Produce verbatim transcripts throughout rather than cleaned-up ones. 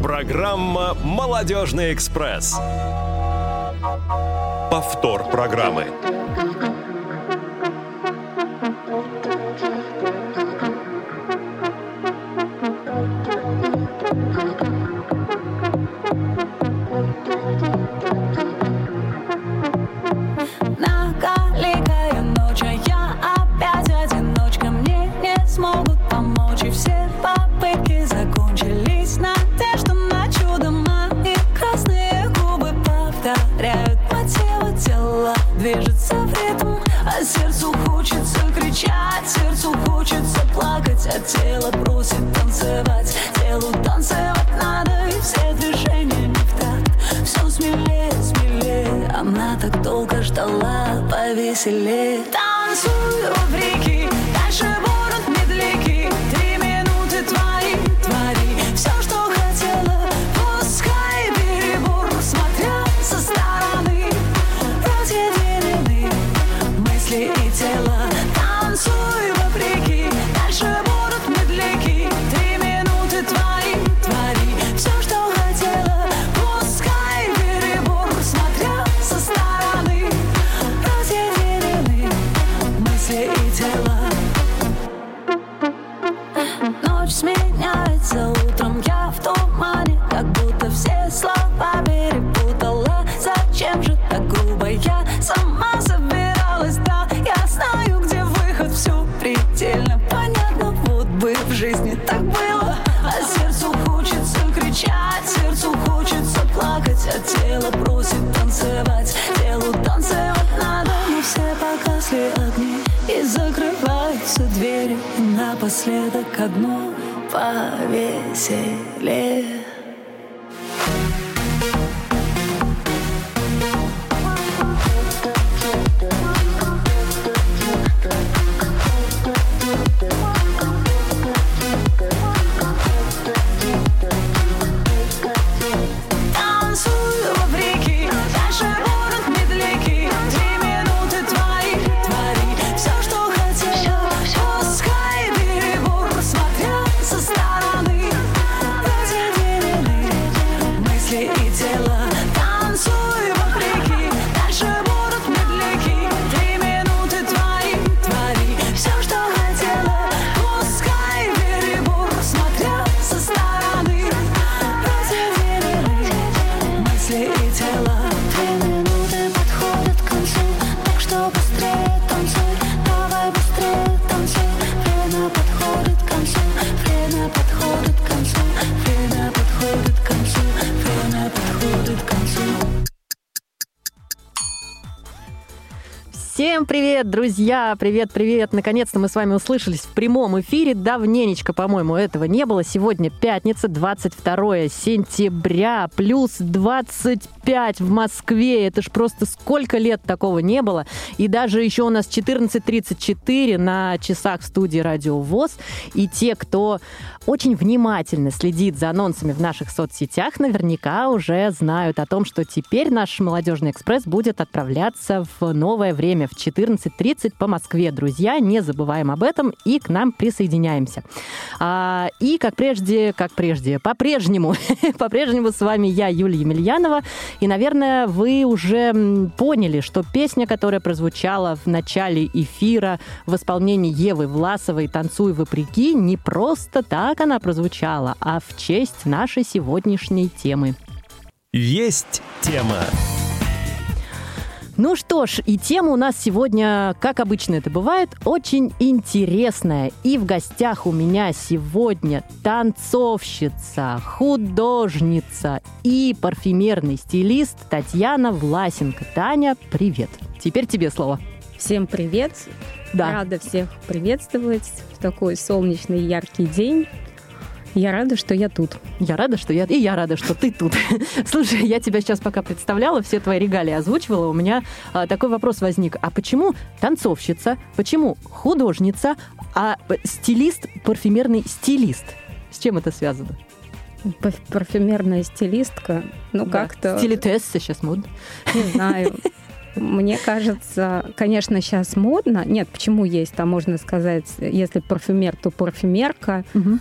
Программа «Молодежный экспресс». Повтор программы. Многоликая ночь, а я опять одиночка. Мне не смогут помочь, и все попытки закончились. Надежда на чудо, мои красные губы повторяют мотивы тела. Движется в ритм, а сердцу хочется кричать, сердцу хочется плакать, а тело просит танцевать. Телу танцевать надо, и все движения не в такт. Все смелее, смелее, она так долго ждала повеселее. Танцуй, вопреки, дальше будут медляки. Три минуты твои, твори все, что хотела. Пускай перебор, смотря со стороны, разъединены мысли и тело. Танцуй, вопреки, дальше будут медляки. Три минуты твои, твори все, что хотела. Пускай перебор, смотря со стороны, разъединены мысли и тело. Ночь сменяется утром, я в тумане, как будто все слова перепутала. Зачем же так грубо? Я сама собиралась, да, я знаю, где выход, все предельно понятно. Вот бы в жизни так было, а сердцу хочется кричать, сердцу хочется плакать, а тело просит танцевать. Телу танцевать надо, но все погасли огни и закрываются двери. И напоследок одно повеселее. Танцуй, вопреки, дальше будут медляки. Три минуты твои, твори все, что хотела. Пускай перебор, смотря со стороны, разъединены мысли и тело. Танцуй, вопреки, дальше будут медляки. Три минуты твои, твори все, что хотела. Пускай перебор, смотря со стороны, разъединены мысли и тело. Три минуты подходят к концу, так что быстрее танцуй, давай быстрее танцуй. Время подходит к концу, время подходит к концу, время подходит к концу, время подходит к концу. Всем привет, друзья! Привет-привет! Наконец-то мы с вами услышались в прямом эфире. Давненечко, по-моему, этого не было. Сегодня пятница, двадцать второе сентября, плюс двадцать пять в Москве. Это ж просто сколько лет такого не было. И даже еще у нас четырнадцать тридцать четыре на часах в студии Радио ВОС. И те, кто очень внимательно следит за анонсами в наших соцсетях, наверняка уже знают о том, что теперь наш «Молодежный экспресс» будет отправляться в новое время, в четырнадцать тридцать по Москве. Друзья, не забываем об этом и к нам присоединяемся. А, и как прежде, как прежде, по-прежнему, по-прежнему с вами я, Юлия Емельянова. И, наверное, вы уже поняли, что песня, которая прозвучала в начале эфира в исполнении Евы Власовой «Танцуй вопреки», не просто так она прозвучала, а в честь нашей сегодняшней темы. Есть тема. Ну что ж, и тема у нас сегодня, как обычно это бывает, очень интересная. И в гостях у меня сегодня танцовщица, художница и парфюмерный стилист Татьяна Власенко. Таня, привет. Теперь тебе слово. Всем привет. Да. Рада всех приветствовать в такой солнечный яркий день. Я рада, что я тут. Я рада, что я... И я рада, что ты тут. Слушай, я тебя сейчас пока представляла, все твои регалии озвучивала, у меня а, такой вопрос возник. А почему танцовщица, почему художница, а стилист, парфюмерный стилист? С чем это связано? Парфюмерная стилистка, ну да. как-то... Стилитесса сейчас модно. Не знаю. Мне кажется, конечно, сейчас модно. Нет, почему есть? Там можно сказать, если парфюмер, то парфюмерка. Угу.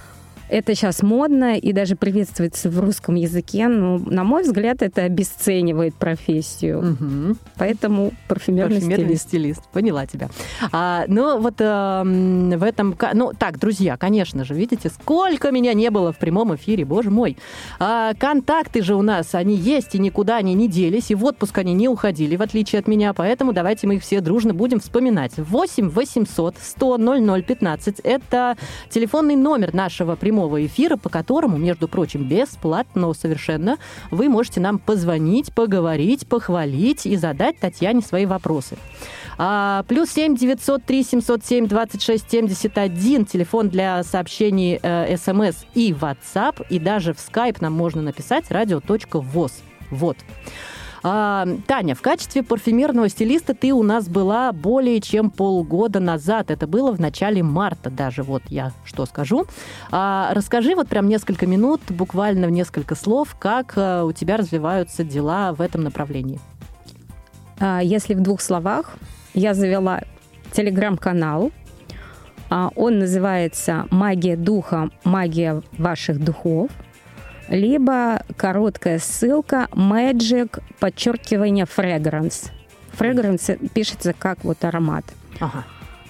это сейчас модно и даже приветствуется в русском языке, но, на мой взгляд, это обесценивает профессию. Угу. Поэтому парфюмерный, Парфюмерный стилист. стилист. Поняла тебя. А, ну, вот а, в этом... Ну, так, друзья, конечно же, видите, сколько меня не было в прямом эфире, боже мой. А, контакты же у нас, они есть, и никуда они не делись, и в отпуск они не уходили, в отличие от меня, поэтому давайте мы их все дружно будем вспоминать. восемь восемьсот сто ноль ноль пятнадцать – это телефонный номер нашего прямого эфира, по которому, между прочим, бесплатно совершенно, вы можете нам позвонить, поговорить, похвалить и задать Татьяне свои вопросы. А, плюс семь девятьсот три семьсот семь двадцать шесть семьдесят один, телефон для сообщений э, смс и WhatsApp, и даже в Skype нам можно написать радио.воз. Вот. А, Таня, в качестве парфюмерного стилиста ты у нас была более чем полгода назад. Это было в начале марта даже. Вот я что скажу. А, расскажи вот прям несколько минут, буквально в несколько слов, как а, у тебя развиваются дела в этом направлении. А, если в двух словах, я завела телеграм-канал. А, он называется «Магия духа. Магия ваших духов». Либо короткая ссылка magic, подчеркивание fragrance. Fragrance пишется как вот аромат. Ага.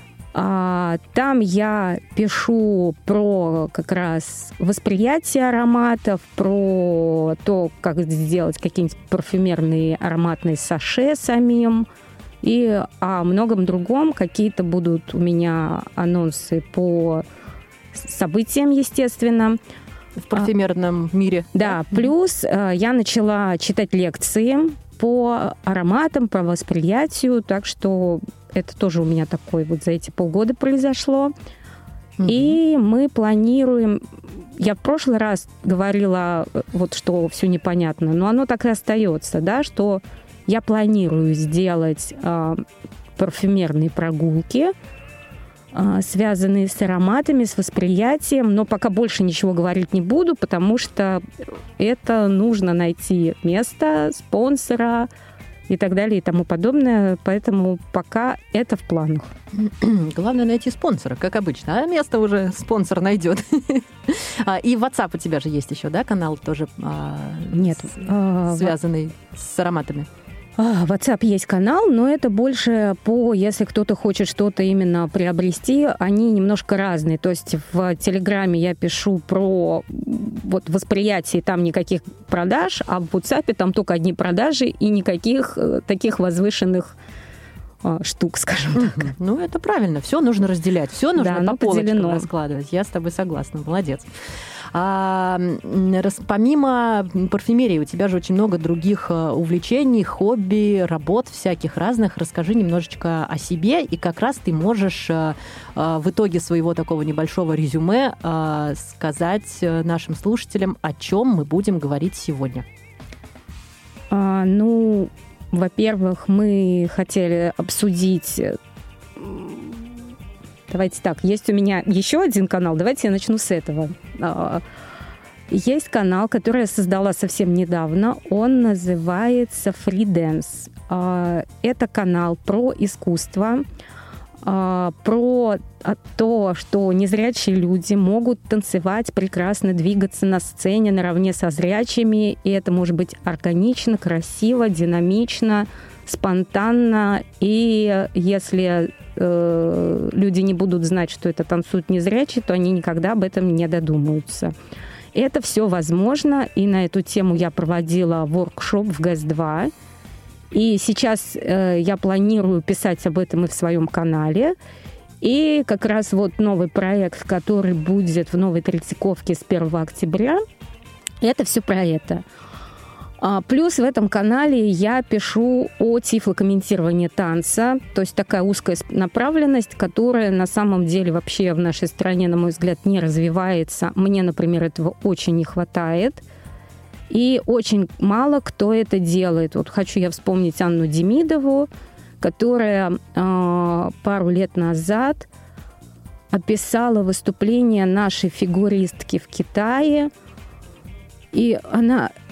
А, там я пишу про как раз восприятие ароматов, про то, как сделать какие-нибудь парфюмерные ароматные саше самим, и о многом другом. Какие-то будут у меня анонсы по событиям, естественно. В парфюмерном мире. Да, плюс э, я начала читать лекции по ароматам, по восприятию, так что это тоже у меня такое вот за эти полгода произошло. Mm-hmm. И мы планируем... Я в прошлый раз говорила, вот что все непонятно, но оно так и остается, да, что я планирую сделать э, парфюмерные прогулки, связанные с ароматами, с восприятием, но пока больше ничего говорить не буду, потому что это нужно найти место, спонсора и так далее и тому подобное, поэтому пока это в планах. Главное найти спонсора, как обычно, а место уже спонсор найдет. И WhatsApp у тебя же есть еще, да, канал тоже? Нет. Связанный с ароматами. В WhatsApp есть канал, но это больше по, если кто-то хочет что-то именно приобрести, они немножко разные. То есть в Телеграме я пишу про вот восприятие, там никаких продаж, а в WhatsApp там только одни продажи и никаких таких возвышенных штук, скажем так. Mm-hmm. Ну, это правильно. Все нужно разделять, все нужно да, по полочкам поделено. раскладывать. Я с тобой согласна. Молодец. А, рас, помимо парфюмерии, у тебя же очень много других увлечений, хобби, работ всяких разных. Расскажи немножечко о себе, и как раз ты можешь а, а, в итоге своего такого небольшого резюме а, сказать нашим слушателям, о чем мы будем говорить сегодня. А, ну, во-первых, мы хотели обсудить... Давайте так, есть у меня еще один канал, давайте я начну с этого. Есть канал, который я создала совсем недавно, он называется Free Dance. Это канал про искусство, про то, что незрячие люди могут танцевать, прекрасно двигаться на сцене наравне со зрячими, и это может быть органично, красиво, динамично, спонтанно, и если э, люди не будут знать, что это танцуют незрячие, то они никогда об этом не додумаются. Это все возможно, и на эту тему я проводила воркшоп в ГЭС два, и сейчас э, я планирую писать об этом и в своем канале, и как раз вот новый проект, который будет в Новой Третьяковке с первого октября, это все про это. Плюс в этом канале я пишу о тифлокомментировании танца, то есть такая узкая направленность, которая на самом деле вообще в нашей стране, на мой взгляд, не развивается. Мне, например, этого очень не хватает. И очень мало кто это делает. Вот хочу я вспомнить Анну Демидову, которая э, пару лет назад описала выступление нашей фигуристки в Китае. И она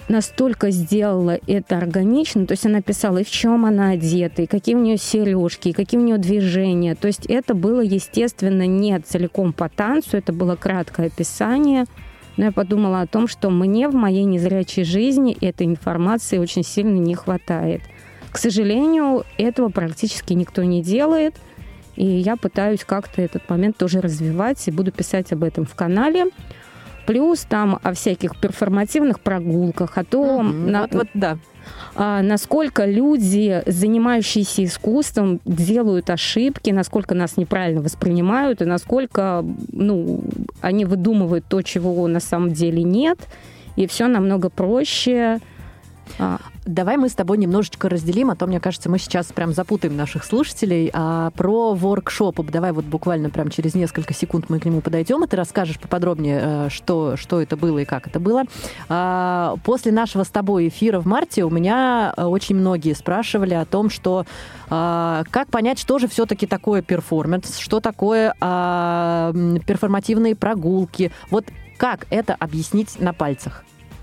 настолько сделала это органично, то есть она писала, и в чем она одета, и какие у нее сережки, и какие у нее движения. То есть это было, естественно, не целиком по танцу, это было краткое описание. Но я подумала о том, что мне в моей незрячей жизни этой информации очень сильно не хватает. К сожалению, этого практически никто не делает, и я пытаюсь как-то этот момент тоже развивать, и буду писать об этом в канале. Плюс там о всяких перформативных прогулках, о том, Mm-hmm. на, вот, вот, да. а, насколько люди, занимающиеся искусством, делают ошибки, насколько нас неправильно воспринимают, и насколько ну, они выдумывают то, чего на самом деле нет, и все намного проще. Давай мы с тобой немножечко разделим, а то, мне кажется, мы сейчас прям запутаем наших слушателей. А про воркшоп, давай вот буквально прям через несколько секунд мы к нему подойдем, и ты расскажешь поподробнее, что, что это было и как это было. А, после нашего с тобой эфира в марте у меня очень многие спрашивали о том, что а, как понять, что же все-таки такое перформанс, что такое а, перформативные прогулки. Вот как это объяснить на пальцах?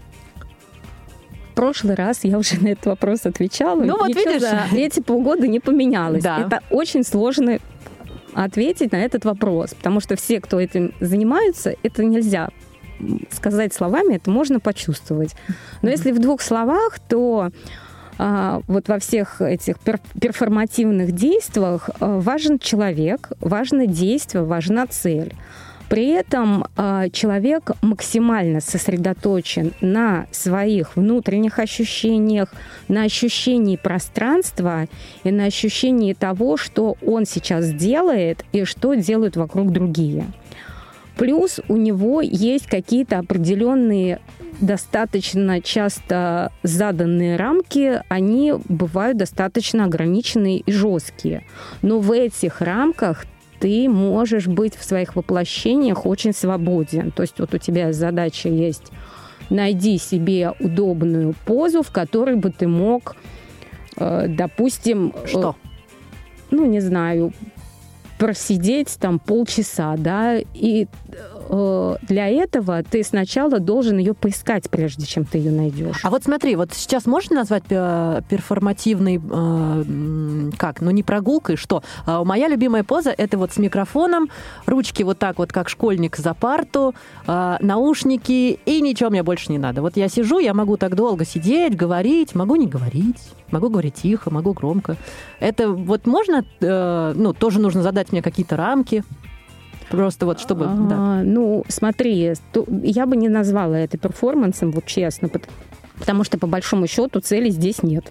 В прошлый раз я уже на этот вопрос отвечала. Ну вот Ничего видишь, за эти полгода не поменялось. Да. Это очень сложно ответить на этот вопрос, потому что все, кто этим занимаются, это нельзя сказать словами, это можно почувствовать. Но mm-hmm. если в двух словах, то а, вот во всех этих пер- перформативных действиях а, важен человек, важно действие, важна цель. При этом э, человек максимально сосредоточен на своих внутренних ощущениях, на ощущении пространства и на ощущении того, что он сейчас делает и что делают вокруг другие. Плюс у него есть какие-то определенные, достаточно часто заданные рамки, они бывают достаточно ограниченные и жесткие. Но в этих рамках ты можешь быть в своих воплощениях очень свободен. То есть вот у тебя задача есть найди себе удобную позу, в которой бы ты мог, э, допустим... Что? Э, ну, не знаю, просидеть там полчаса, да, и э, для этого ты сначала должен ее поискать, прежде чем ты ее найдешь. А вот смотри, вот сейчас можно назвать перформативной, э, как, ну не прогулкой, что? А моя любимая поза — это вот с микрофоном, ручки вот так вот, как школьник за парту, э, наушники, и ничего мне больше не надо. Вот я сижу, я могу так долго сидеть, говорить, могу не говорить, могу говорить тихо, могу громко. Это вот можно, э, ну, тоже нужно задать мне какие-то рамки, просто вот чтобы... А, да. Ну, смотри, то, я бы не назвала это перформансом, вот честно, потому что, по большому счету, цели здесь нет.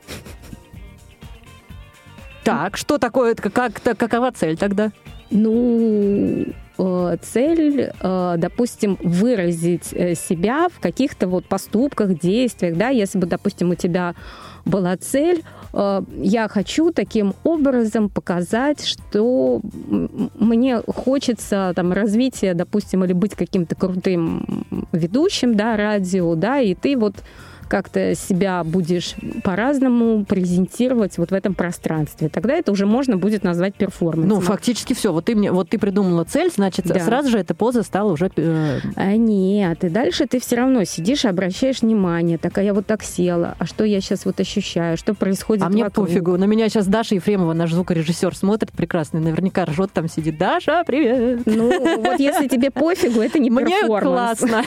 Так, что такое, как, какова цель тогда? Ну, цель, допустим, выразить себя в каких-то вот поступках, действиях, да, если бы, допустим, у тебя была цель, я хочу таким образом показать, что мне хочется там развития, допустим, или быть каким-то крутым ведущим, да, радио, да, и ты вот как-то себя будешь по-разному презентировать вот в этом пространстве. Тогда это уже можно будет назвать перформансом. Ну, фактически все. Вот ты, мне, вот ты придумала цель, значит, да. Сразу же эта поза стала уже... Э... А нет, и дальше ты все равно сидишь и обращаешь внимание. Так, а я вот так села, а что я сейчас вот ощущаю, что происходит А мне вокруг? пофигу. На меня сейчас Даша Ефремова, наш звукорежиссер, смотрит прекрасно. Наверняка ржет, там сидит. Даша, привет! Ну, вот если тебе пофигу, это не перформанс. Мне классно.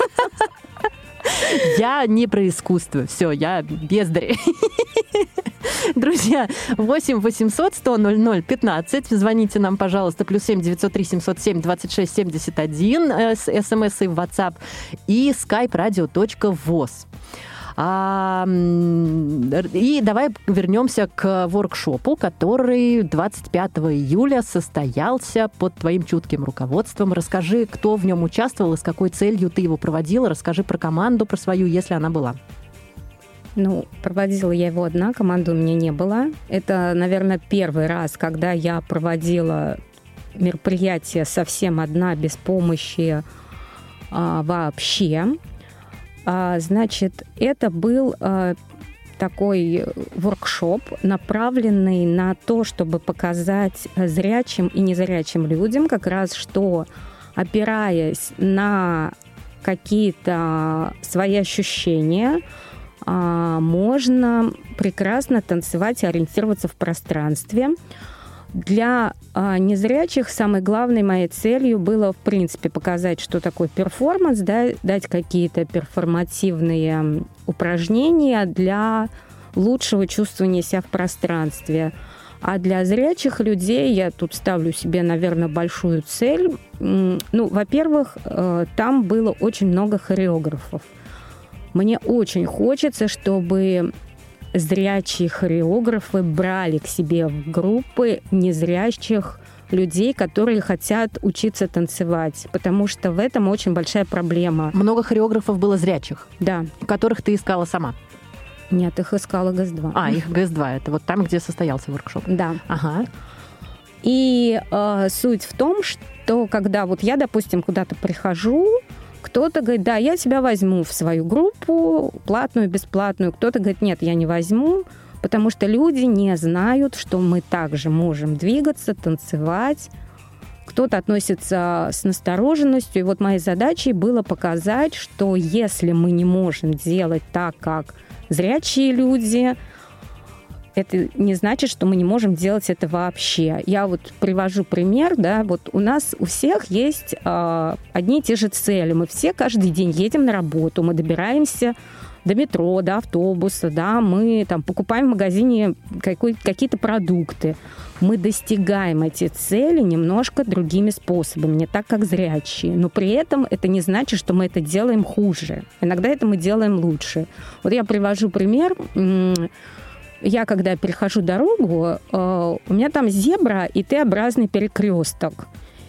Я не про искусство. Все, я бездарь. Друзья, восемь восемьсот сто ноль ноль пятнадцать. Звоните нам, пожалуйста, плюс семь девятьсот три семьсот семь двадцать шесть семьдесят один с смс и в WhatsApp и skype radio точка voz. А, и давай вернемся к воркшопу, который двадцать пятого июля состоялся под твоим чутким руководством. Расскажи, кто в нем участвовал и с какой целью ты его проводила. Расскажи про команду, про свою, если она была. Ну, проводила я его одна, команды у меня не было. Это, наверное, первый раз, когда я проводила мероприятие совсем одна, без помощи а, вообще. А, значит, это был а, такой воркшоп, направленный на то, чтобы показать зрячим и незрячим людям как раз, что, опираясь на какие-то свои ощущения, а, можно прекрасно танцевать и ориентироваться в пространстве. Для а, незрячих самой главной моей целью было, в принципе, показать, что такое перформанс, да, дать какие-то перформативные упражнения для лучшего чувствования себя в пространстве. А для зрячих людей я тут ставлю себе, наверное, большую цель. Ну, во-первых, там было очень много хореографов. Мне очень хочется, чтобы зрячие хореографы брали к себе в группы незрячих людей, которые хотят учиться танцевать, потому что в этом очень большая проблема. Много хореографов было зрячих? Да. Которых ты искала сама? Нет, их искала ГЭС-два. А, их ГЭС-два, это вот там, где состоялся воркшоп? Да. Ага. И э, суть в том, что когда вот я, допустим, куда-то прихожу, кто-то говорит, да, я тебя возьму в свою группу, платную, бесплатную. Кто-то говорит, нет, я не возьму, потому что люди не знают, что мы также можем двигаться, танцевать. Кто-то относится с настороженностью. И вот моей задачей было показать, что если мы не можем делать так, как зрячие люди, это не значит, что мы не можем делать это вообще. Я вот привожу пример, да, вот у нас у всех есть э, одни и те же цели. Мы все каждый день едем на работу, мы добираемся до метро, до автобуса, да, мы там покупаем в магазине какой- какие-то продукты. Мы достигаем эти цели немножко другими способами, не так, как зрячие. Но при этом это не значит, что мы это делаем хуже. Иногда это мы делаем лучше. Вот я привожу пример. Я, когда перехожу дорогу, у меня там зебра и Т-образный перекресток.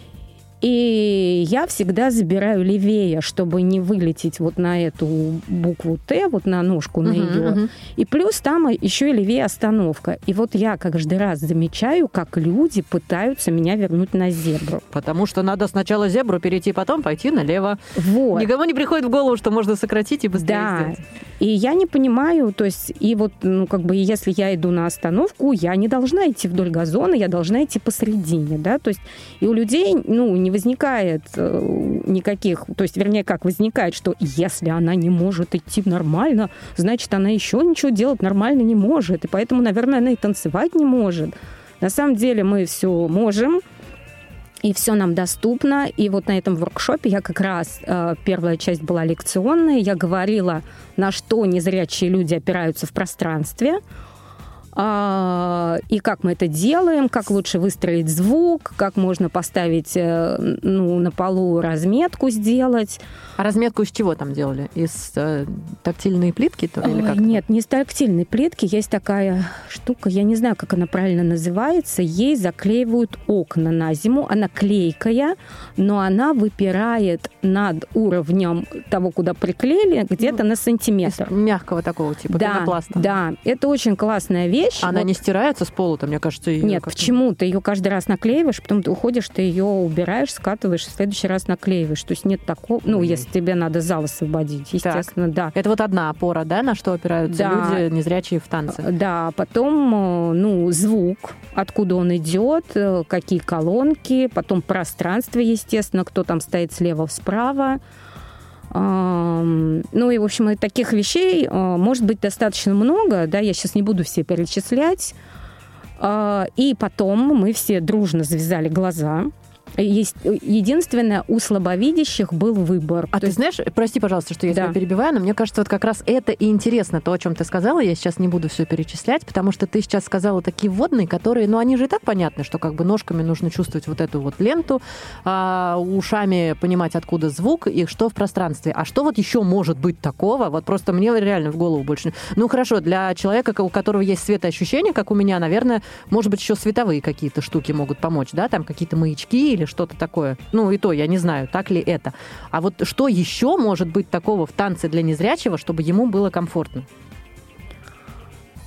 И я всегда забираю левее, чтобы не вылететь вот на эту букву Т, вот на ножку, на Uh-huh, ее. uh-huh. И плюс там еще и левее остановка. И вот я каждый раз замечаю, как люди пытаются меня вернуть на зебру. Потому что надо сначала зебру перейти, потом пойти налево. Вот. Никому не приходит в голову, что можно сократить и быстрее Да. сделать. И я не понимаю, то есть, и вот, ну, как бы, если я иду на остановку, я не должна идти вдоль газона, я должна идти посередине, да, то есть, и у людей, ну, не возникает э, никаких, то есть, вернее, как возникает, что если она не может идти нормально, значит, она еще ничего делать нормально не может, и поэтому, наверное, она и танцевать не может. На самом деле мы все можем, и все нам доступно. И вот на этом воркшопе я как раз, э, первая часть была лекционная, я говорила, на что незрячие люди опираются в пространстве, и как мы это делаем, как лучше выстроить звук, как можно поставить, ну, на полу разметку сделать. А разметку из чего там делали? Из э, тактильной плитки? То, или Ой, как? Нет, не из тактильной плитки. Есть такая штука, я не знаю, как она правильно называется. Ей заклеивают окна на зиму. Она клейкая, но она выпирает над уровнем того, куда приклеили, где-то на сантиметр. Из мягкого такого типа, Да, пенопласта. да, это очень классная вещь. Она Вот. не стирается с пола, там, мне кажется, ее Нет, как-то- почему? Ты ее каждый раз наклеиваешь, потом ты уходишь, ты ее убираешь, скатываешь, в следующий раз наклеиваешь. То есть нет такого... Ну, если тебе надо зал освободить, естественно, да. Это вот одна опора, да, на что опираются Да. люди, незрячие в танце? Да, потом, ну, звук, откуда он идет, какие колонки, потом пространство, естественно, кто там стоит слева, справа. Ну и, в общем, и таких вещей может быть достаточно много, да, я сейчас не буду все перечислять. И потом мы все дружно завязали глаза. Есть, единственное, у слабовидящих был выбор. А То ты есть- знаешь, прости, пожалуйста, что я Да. тебя перебиваю, но мне кажется, вот как раз это и интересно, то, о чем ты сказала. Я сейчас не буду все перечислять, потому что ты сейчас сказала такие вводные, которые, ну, они же и так понятны, что как бы ножками нужно чувствовать вот эту вот ленту, а ушами понимать, откуда звук и что в пространстве. А что вот еще может быть такого? Вот просто мне реально в голову больше... Ну, хорошо, для человека, у которого есть светоощущение, как у меня, наверное, может быть, еще световые какие-то штуки могут помочь, да, там какие-то маячки или что-то такое. Ну, и то, я не знаю, так ли это. А вот что еще может быть такого в танце для незрячего, чтобы ему было комфортно?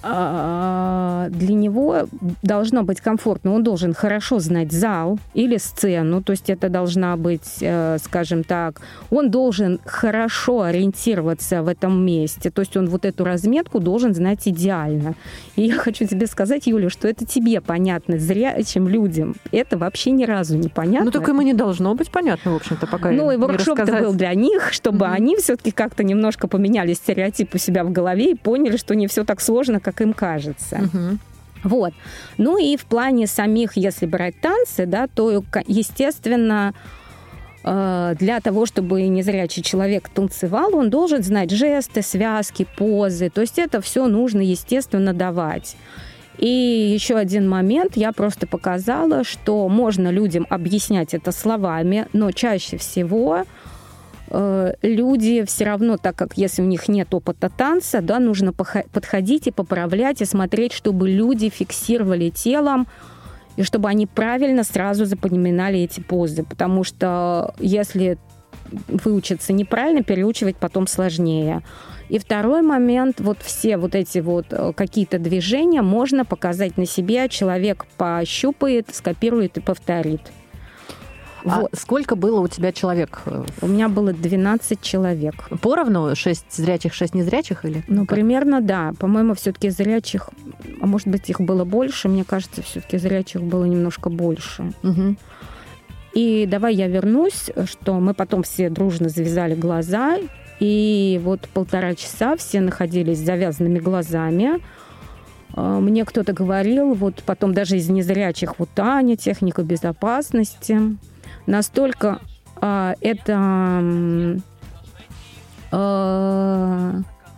для него должно быть комфортно. Он должен хорошо знать зал или сцену, то есть это должна быть, скажем так, он должен хорошо ориентироваться в этом месте, то есть он вот эту разметку должен знать идеально. И я хочу тебе сказать, Юля, что это тебе понятно, зрячим людям это вообще ни разу не понятно. Ну, так ему не должно быть понятно, в общем-то, пока Ну, и не воркшоп-то рассказать. был для них, чтобы mm-hmm. они все-таки как-то немножко поменяли стереотип у себя в голове и поняли, что не все так сложно, как им кажется. Mm-hmm. Вот. Ну и в плане самих, если брать танцы, да, то, естественно, для того, чтобы незрячий человек танцевал, он должен знать жесты, связки, позы. То есть это все нужно, естественно, давать. И еще один момент, я просто показала, что можно людям объяснять это словами, но чаще всего э, люди все равно, так как если у них нет опыта танца, да, нужно пох- подходить и поправлять, и смотреть, чтобы люди фиксировали телом, и чтобы они правильно сразу запоминали эти позы. Потому что если выучиться неправильно, переучивать потом сложнее. И второй момент, вот все вот эти вот какие-то движения можно показать на себе, человек пощупает, скопирует и повторит. А вот. Сколько было у тебя человек? У меня было двенадцать человек. Поровну? шесть зрячих, шесть незрячих? Или? Ну, примерно, да. По-моему, все-таки зрячих, а может быть, их было больше. Мне кажется, все-таки зрячих было немножко больше. Угу. И давай я вернусь, что мы потом все дружно завязали глаза, и вот полтора часа все находились с завязанными глазами. Мне кто-то говорил, вот потом даже из незрячих, вот Таня, техника безопасности. Настолько а, это, а,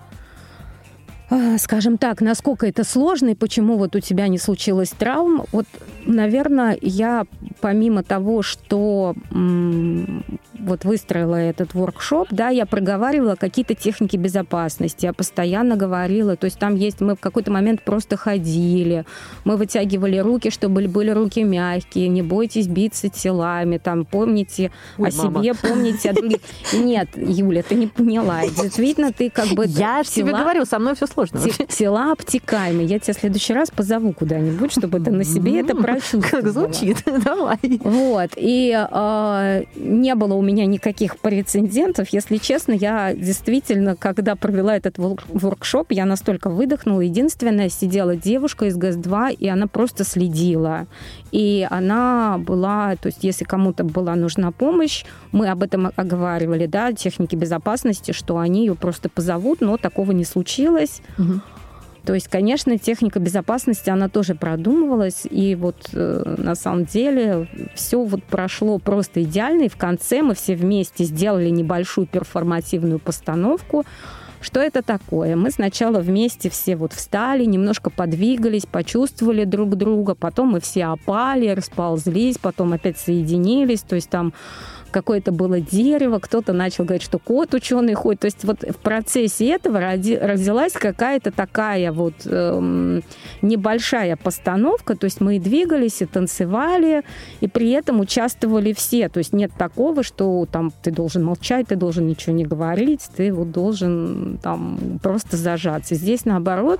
а, скажем так, насколько это сложно, и почему вот у тебя не случилось травм. Вот, наверное, я помимо того, что м, вот выстроила этот воркшоп, да, я проговаривала какие-то техники безопасности, я постоянно говорила, то есть там есть, мы в какой-то момент просто ходили, мы вытягивали руки, чтобы были руки мягкие, не бойтесь биться телами, там, помните Ой, о мама. себе, помните о других. Нет, Юля, ты не поняла, действительно, ты как бы... Я же тебе говорю, со мной все сложно. Те- Тела обтекаемые. Я тебя в следующий раз позову куда-нибудь, чтобы ты на себе это прочувствовала. Как звучит, давай. Вот. И э, не было у меня никаких прецедентов. Если честно, я действительно, когда провела этот воркшоп, я настолько выдохнула. Единственное, сидела девушка из ГЭС два, и она просто следила. И она была, то есть если кому-то была нужна помощь, мы об этом оговаривали, да, техники безопасности, что они ее просто позовут, но такого не случилось. Угу. То есть, конечно, техника безопасности, она тоже продумывалась, и вот э, на самом деле все вот прошло просто идеально, и в конце мы все вместе сделали небольшую перформативную постановку. Что это такое? Мы сначала вместе все вот встали, немножко подвигались, почувствовали друг друга, потом мы все опали, расползлись, потом опять соединились, то есть там какое-то было дерево, кто-то начал говорить, что кот ученый ходит. То есть вот в процессе этого роди, родилась какая-то такая вот эм, небольшая постановка. То есть мы и двигались, и танцевали, и при этом участвовали все. То есть нет такого, что там ты должен молчать, ты должен ничего не говорить, ты вот должен там просто зажаться. Здесь наоборот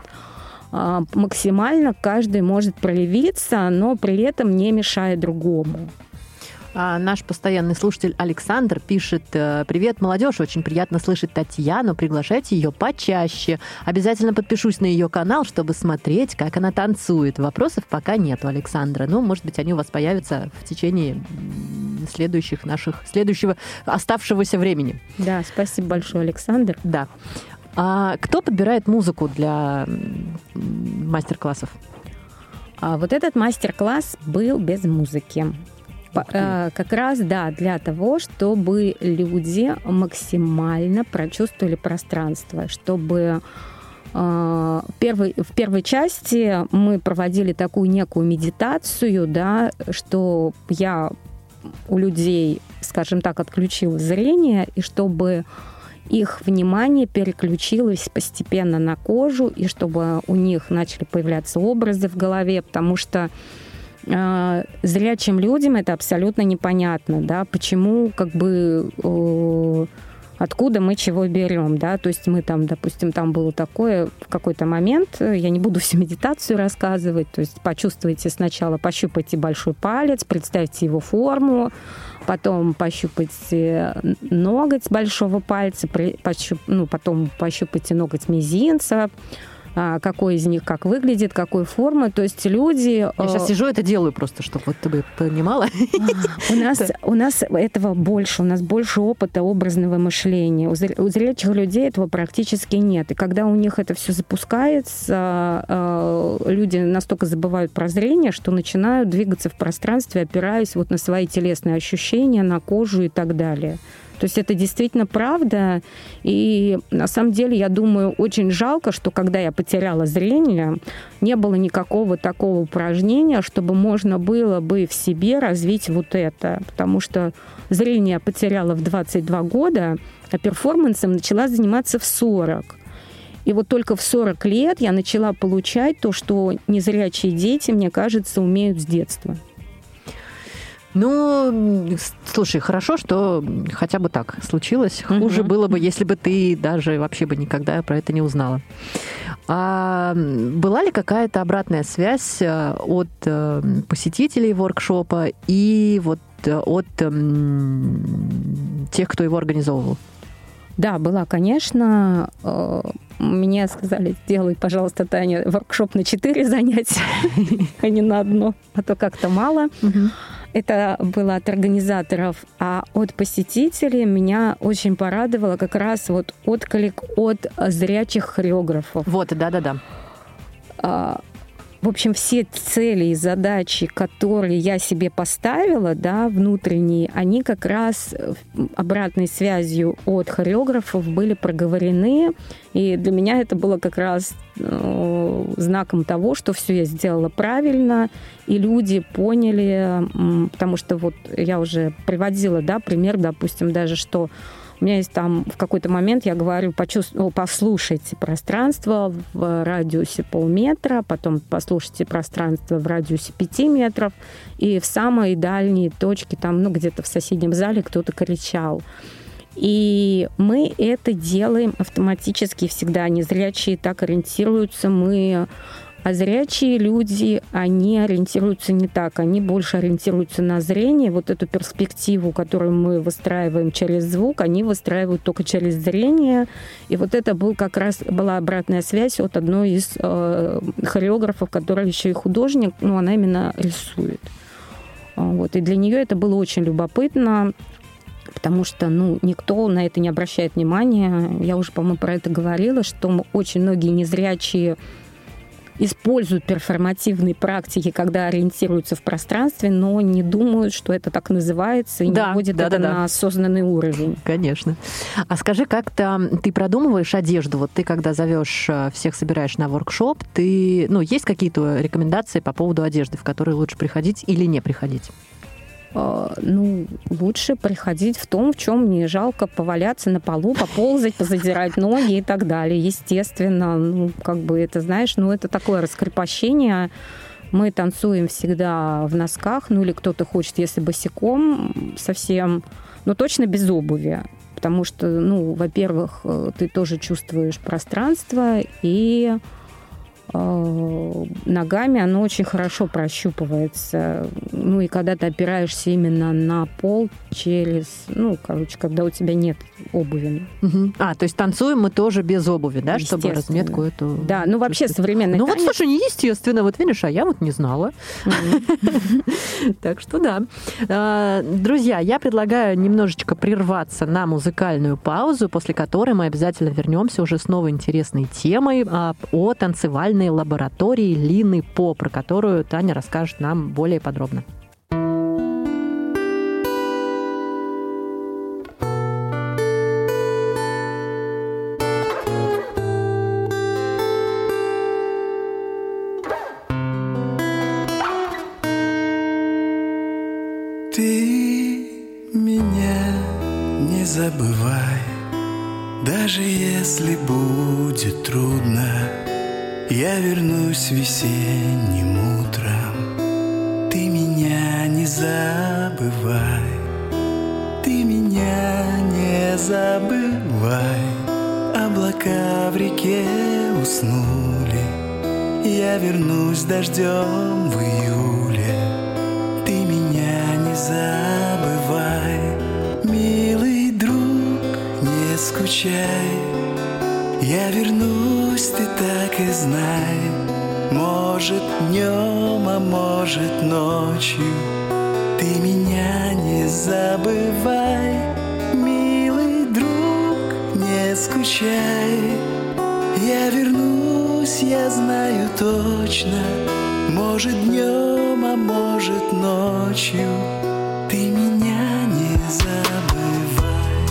максимально каждый может проявиться, но при этом не мешая другому. А наш постоянный слушатель Александр пишет: «Привет, молодежь, очень приятно слышать Татьяну, приглашайте ее почаще. Обязательно подпишусь на ее канал, чтобы смотреть, как она танцует». Вопросов пока нет у Александра. Ну, может быть, они у вас появятся в течение следующих наших, следующего оставшегося времени. Да, спасибо большое, Александр. Да. А кто подбирает музыку для мастер-классов? А вот этот мастер-класс был без музыки. Как раз, да, для того, чтобы люди максимально прочувствовали пространство, чтобы э, первый, в первой части мы проводили такую некую медитацию, да, что я у людей, скажем так, отключила зрение, и чтобы их внимание переключилось постепенно на кожу, и чтобы у них начали появляться образы в голове, потому что зрячим людям это абсолютно непонятно, да, почему как бы э, откуда мы чего берем, да, то есть мы там, допустим, там было такое в какой-то момент, я не буду всю медитацию рассказывать, то есть почувствуйте сначала, пощупайте большой палец, представьте его форму, потом пощупайте ноготь большого пальца, пощуп, ну, потом пощупайте ноготь мизинца, какой из них как выглядит, какой формы. То есть люди... Я сейчас сижу, это делаю просто, чтобы вот ты бы понимала. У нас, у нас этого больше, у нас больше опыта образного мышления. У зрячих людей этого практически нет. И когда у них это все запускается, люди настолько забывают про зрение, что начинают двигаться в пространстве, опираясь вот на свои телесные ощущения, на кожу и так далее. То есть это действительно правда. И на самом деле, я думаю, очень жалко, что когда я потеряла зрение, не было никакого такого упражнения, чтобы можно было бы в себе развить вот это. Потому что зрение я потеряла в двадцать два года, а перформансом начала заниматься в сорок. И вот только в сорок лет я начала получать то, что незрячие дети, мне кажется, умеют с детства. Ну, слушай, хорошо, что хотя бы так случилось. Хуже угу. было бы, если бы ты даже вообще бы никогда про это не узнала. А была ли какая-то обратная связь от посетителей воркшопа и вот от тех, кто его организовывал? Да, была, конечно. Мне сказали, сделай, пожалуйста, Таня, воркшоп на четыре занятия, а не на одно, а то как-то мало. Это было от организаторов, а от посетителей меня очень порадовало как раз вот отклик от зрячих хореографов. Вот, да-да-да. В общем, все цели и задачи, которые я себе поставила, да, внутренние, они как раз обратной связью от хореографов были проговорены. И для меня это было как раз э, знаком того, что все я сделала правильно, и люди поняли, потому что вот я уже приводила, да, пример, допустим, даже, что у меня есть там в какой-то момент, я говорю, почувствуйте, послушайте пространство в радиусе полметра, потом послушайте пространство в радиусе пяти метров, и в самой дальней точке, там, ну, где-то в соседнем зале кто-то кричал. И мы это делаем автоматически всегда. Незрячие так ориентируются, мы... А зрячие люди, они ориентируются не так, они больше ориентируются на зрение. Вот эту перспективу, которую мы выстраиваем через звук, они выстраивают только через зрение. И вот это был как раз была обратная связь от одной из э, хореографов, которая еще и художник, но она именно рисует. Вот. И для нее это было очень любопытно, потому что, ну, никто на это не обращает внимания. Я уже, по-моему, про это говорила, что очень многие незрячие используют перформативные практики, когда ориентируются в пространстве, но не думают, что это так называется, и да, не вводят да, это да, на да. осознанный уровень. Конечно. А скажи, как-то ты продумываешь одежду? Вот ты, когда зовешь, всех собираешь на воркшоп, ты, ну, есть какие-то рекомендации по поводу одежды, в которой лучше приходить или не приходить? Ну, лучше приходить в том, в чем не жалко поваляться на полу, поползать, позадирать ноги и так далее. Естественно, ну, как бы это, знаешь, ну, это такое раскрепощение. Мы танцуем всегда в носках, ну, или кто-то хочет, если босиком совсем, но точно без обуви. Потому что, ну, во-первых, ты тоже чувствуешь пространство, и ногами оно очень хорошо прощупывается. Ну и когда ты опираешься именно на пол через, ну, короче, когда у тебя нет обуви. Угу. А, то есть танцуем мы тоже без обуви, да, чтобы разметку эту... Да, ну вообще современный Ну вот, слушай, неестественно, вот видишь, а я вот не знала. Так что да. Друзья, я предлагаю немножечко прерваться на музыкальную паузу, после которой мы обязательно вернемся уже с новой интересной темой о танцевальной лаборатории Лины По, про которую Таня расскажет нам более подробно. Ты меня не забывай, даже если будет трудно. Я вернусь весенним утром. Ты меня не забывай. ты меня не забывай. Облака в реке уснули, я вернусь дождем в июле. Ты меня не забывай, милый друг, не скучай. Я вернусь, ты так и знай. Может днем, а может ночью. Ты меня не забывай, милый друг, не скучай. Я вернусь, я знаю точно. Может днем, а может ночью. Ты меня не забывай.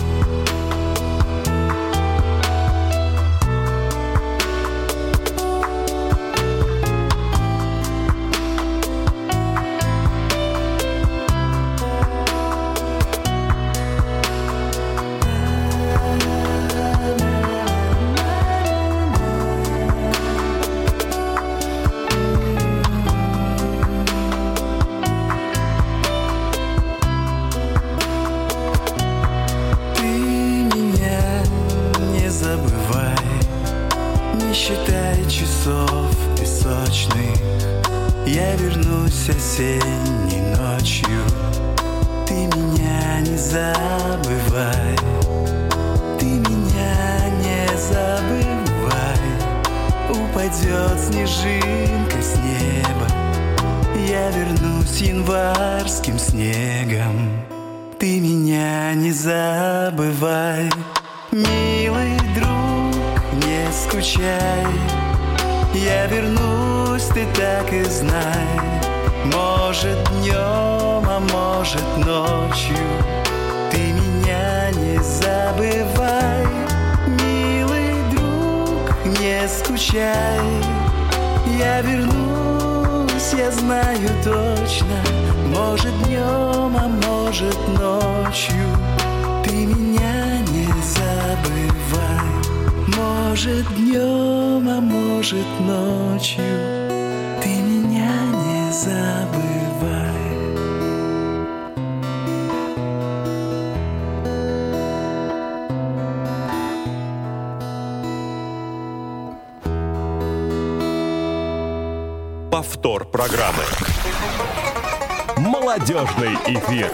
Осенней ночью. Ты меня не забывай, ты меня не забывай. Упадет снежинка с неба, я вернусь январским снегом. Ты меня не забывай, милый друг, не скучай. Я вернусь, ты так и знай. Может днем, а может ночью. Ты меня не забывай, милый друг, не скучай. Я вернусь, я знаю точно. Может днем, а может ночью. Ты меня не забывай. Может днем, а может ночью. Ты меня не забывай. Повтор программы. Молодежный эфир.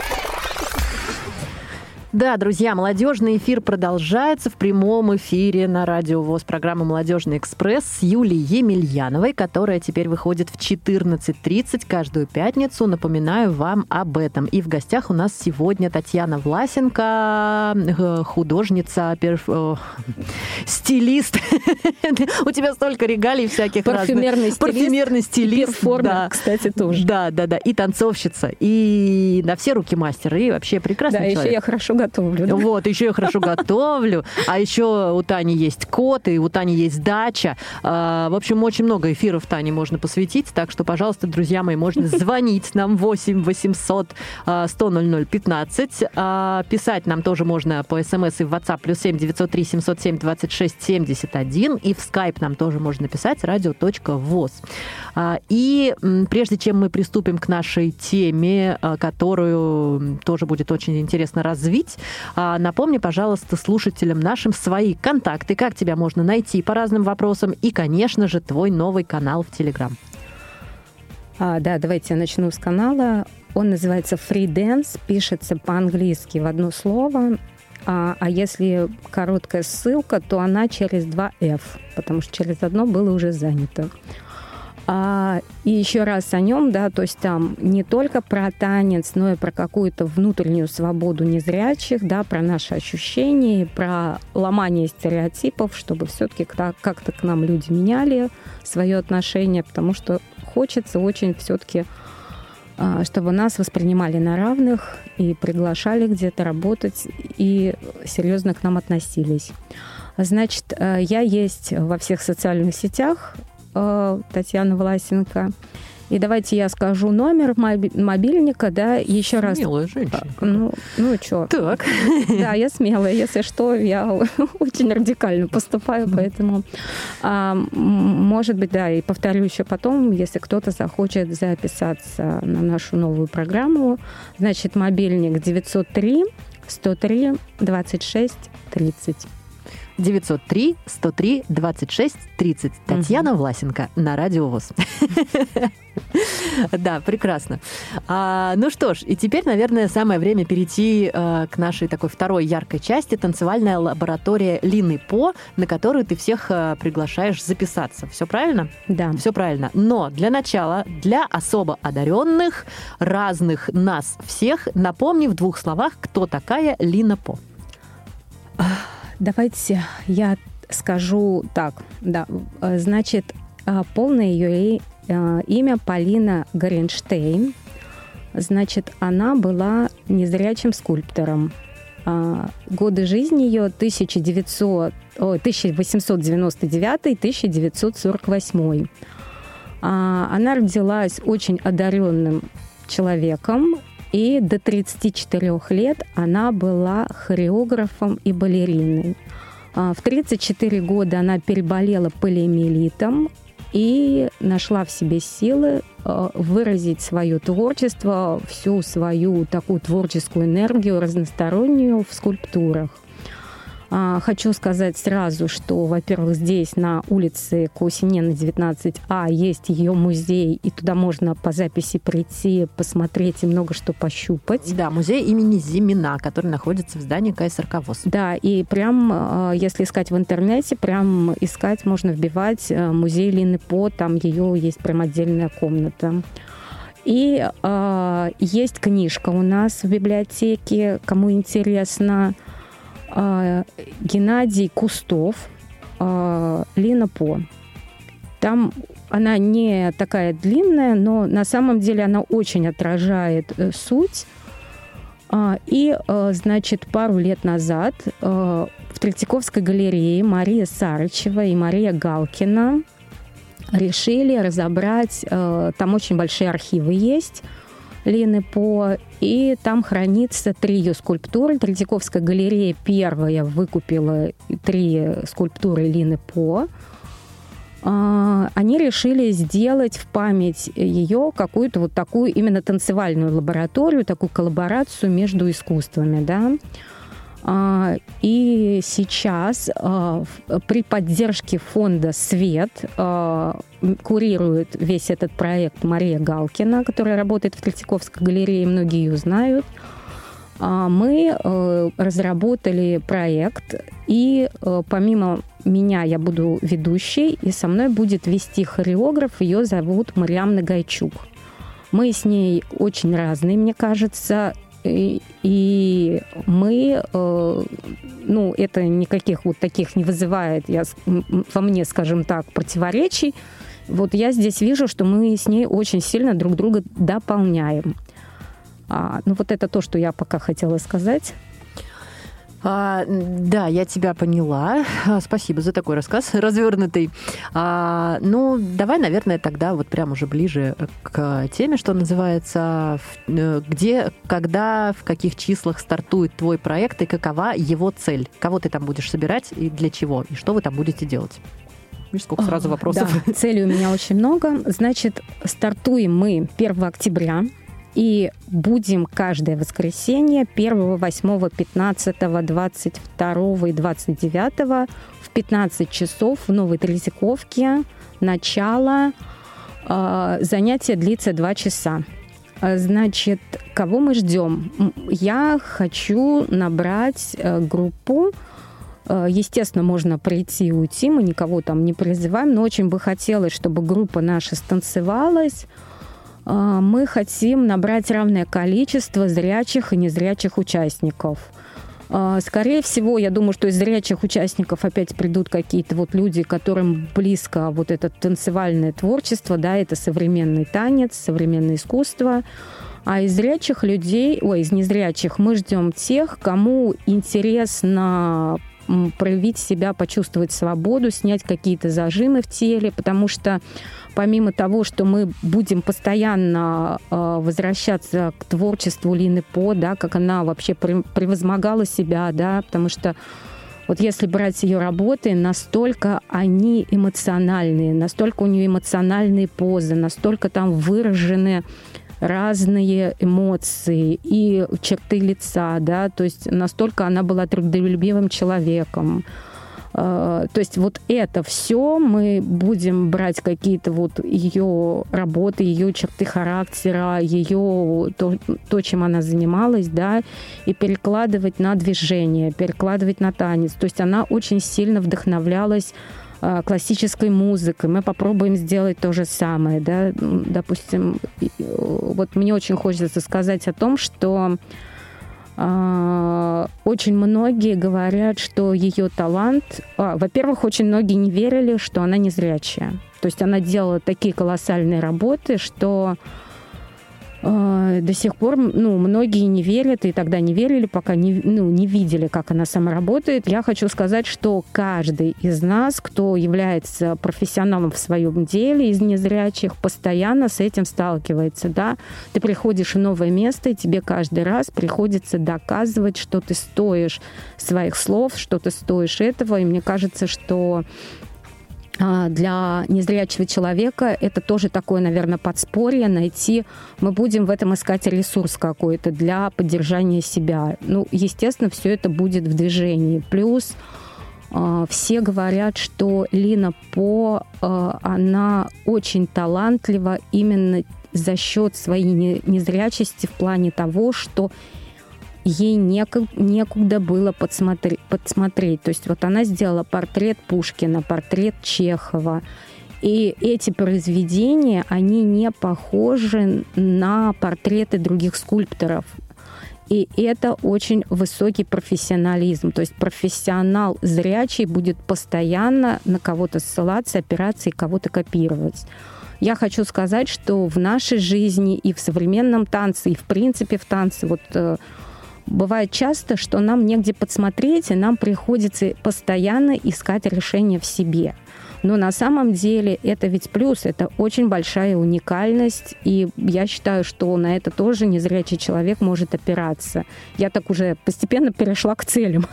Да, друзья, молодежный эфир продолжается в прямом эфире на Радио ВОС. Программа «Молодежный экспресс» с Юлией Емельяновой, которая теперь выходит в четырнадцать тридцать каждую пятницу. Напоминаю вам об этом. И в гостях у нас сегодня Татьяна Власенко, художница, перф... стилист. У тебя столько регалий всяких разных. Парфюмерный стилист. Парфюмерный стилист. Перформер, кстати, тоже. Да, да, да. И танцовщица, и на все руки мастер, и вообще прекрасный человек. Да, еще я хорошо готовлю. Да? Вот, еще я хорошо готовлю. А еще у Тани есть кот, и у Тани есть дача. В общем, очень много эфиров Тане можно посвятить. Так что, пожалуйста, друзья мои, можно звонить нам восемь восемьсот сто ноль ноль пятнадцать. Писать нам тоже можно по смс и в WhatsApp плюс семь девятьсот три семьсот семь двадцать шесть семьдесят один. И в Skype нам тоже можно писать радио точка воз. И прежде чем мы приступим к нашей теме, которую тоже будет очень интересно развить, напомни, пожалуйста, слушателям нашим свои контакты, как тебя можно найти по разным вопросам, и, конечно же, твой новый канал в Telegram. А, да, давайте я начну с канала. Он называется Free Dance, пишется по-английски в одно слово. А, а если короткая ссылка, то она через два эф, потому что через одно было уже занято. А, и еще раз о нем, да, то есть там не только про танец, но и про какую-то внутреннюю свободу незрячих, да, про наши ощущения, про ломание стереотипов, чтобы все-таки как-то к нам люди меняли свое отношение, потому что хочется очень все-таки, чтобы нас воспринимали на равных и приглашали где-то работать и серьезно к нам относились. Значит, я есть во всех социальных сетях, Татьяна Власенко. И давайте я скажу номер мобильника, да, еще раз. Смелая женщина. Ну, ну что? Так. Да, я смелая. Если что, я очень радикально поступаю, поэтому, а, может быть, да, и повторю еще потом, если кто-то захочет записаться на нашу новую программу, значит, мобильник девятьсот три сто три двадцать шесть тридцать. девятьсот три сто три двадцать шесть тридцать. Татьяна угу. Власенко на Радио ВОС. Да, прекрасно. А, ну что ж, и теперь, наверное, самое время перейти а, к нашей такой второй яркой части — танцевальная лаборатория Лины По, на которую ты всех а, приглашаешь записаться. Все правильно? Да. Все правильно. Но для начала, для особо одаренных, разных нас всех, напомни в двух словах, кто такая Лина По. Давайте я скажу так. Да, значит, полное ее имя Полина Горенштейн. Значит, она была незрячим скульптором. Годы жизни ее тысяча восемьсот девяносто девятый — тысяча девятьсот сорок восьмой. Она родилась очень одаренным человеком, и до тридцати четырёх лет она была хореографом и балериной. В тридцать четыре года она переболела полиомиелитом и нашла в себе силы выразить свое творчество, всю свою такую творческую энергию разностороннюю в скульптурах. Хочу сказать сразу, что, во-первых, здесь на улице Каусинена, девятнадцать А, есть ее музей, и туда можно по записи прийти, посмотреть и много что пощупать. Да, музей имени Зимина, который находится в здании КСРК ВОС. Да, и прям, если искать в интернете, прям искать можно вбивать музей Лины По, там ее есть прям отдельная комната. И э, есть книжка у нас в библиотеке, кому интересно, Геннадий Кустов, Лина По. Там она не такая длинная, но на самом деле она очень отражает суть. И, значит, пару лет назад в Третьяковской галерее Мария Сарычева и Мария Галкина решили разобрать, там очень большие архивы есть, Лины По, и там хранится три ее скульптуры. Третьяковская галерея первая выкупила три скульптуры Лины По. Они решили сделать в память ее какую-то вот такую именно танцевальную лабораторию, такую коллаборацию между искусствами, да. И сейчас при поддержке фонда «Свет» курирует весь этот проект Мария Галкина, которая работает в Третьяковской галерее, многие ее знают. Мы разработали проект, и помимо меня я буду ведущей, и со мной будет вести хореограф, ее зовут Мариам Нагайчук. Мы с ней очень разные, мне кажется, и, и мы, ну, это никаких вот таких не вызывает я, во мне, скажем так, противоречий. Вот я здесь вижу, что мы с ней очень сильно друг друга дополняем. А, ну, вот это то, что я пока хотела сказать. А, да, я тебя поняла. Спасибо за такой рассказ развернутый. А, ну, давай, наверное, тогда вот прям уже ближе к теме, что называется. Где, когда, в каких числах стартует твой проект и какова его цель? Кого ты там будешь собирать и для чего? И что вы там будете делать? Видишь, сколько сразу вопросов. Да, целей у меня очень много. Значит, стартуем мы первого октября. И будем каждое воскресенье первого, восьмого, пятнадцатого, двадцать второго и двадцать девятого в пятнадцать часов в Новой Третьяковке. Начало. Э, занятие длится два часа. Значит, кого мы ждем? Я хочу набрать э, группу. Э, естественно, можно прийти и уйти. Мы никого там не призываем. Но очень бы хотелось, чтобы группа наша станцевалась. Мы хотим набрать равное количество зрячих и незрячих участников. Скорее всего, я думаю, что из зрячих участников опять придут какие-то вот люди, которым близко вот это танцевальное творчество, да, это современный танец, современное искусство. А из зрячих людей, ой, из незрячих мы ждем тех, кому интересно проявить себя, почувствовать свободу, снять какие-то зажимы в теле, потому что помимо того, что мы будем постоянно э, возвращаться к творчеству Лины По, да, как она вообще превозмогала себя, да, потому что вот если брать ее работы, настолько они эмоциональные, настолько у нее эмоциональные позы, настолько там выражены разные эмоции и черты лица, да, то есть настолько она была трудолюбивым человеком. То есть вот это все мы будем брать какие-то вот ее работы, ее черты характера, ее то, то, чем она занималась, да, и перекладывать на движение, перекладывать на танец. То есть она очень сильно вдохновлялась классической музыкой. Мы попробуем сделать то же самое, да. Допустим, вот мне очень хочется сказать о том, что очень многие говорят, что ее талант... А, во-первых, очень многие не верили, что она незрячая. То есть она делала такие колоссальные работы, что э, до сих пор ну, многие не верят, и тогда не верили, пока не, ну, не видели, как она сама работает. Я хочу сказать, что каждый из нас, кто является профессионалом в своем деле, из незрячих, постоянно с этим сталкивается. Да? Ты приходишь в новое место, и тебе каждый раз приходится доказывать, что ты стоишь своих слов, что ты стоишь этого. И мне кажется, что для незрячего человека это тоже такое, наверное, подспорье найти. Мы будем в этом искать ресурс какой-то для поддержания себя. Ну, естественно, все это будет в движении. Плюс все говорят, что Лина По, она очень талантлива именно за счет своей незрячести в плане того, что ей некуда было подсмотреть, подсмотреть. То есть вот она сделала портрет Пушкина, портрет Чехова. И эти произведения, они не похожи на портреты других скульпторов. И это очень высокий профессионализм. То есть профессионал зрячий будет постоянно на кого-то ссылаться, опираться и кого-то копировать. Я хочу сказать, что в нашей жизни и в современном танце, и в принципе в танце, вот бывает часто, что нам негде подсмотреть, и нам приходится постоянно искать решение в себе. Но на самом деле это ведь плюс, это очень большая уникальность, и я считаю, что на это тоже незрячий человек может опираться. Я так уже постепенно перешла к целям.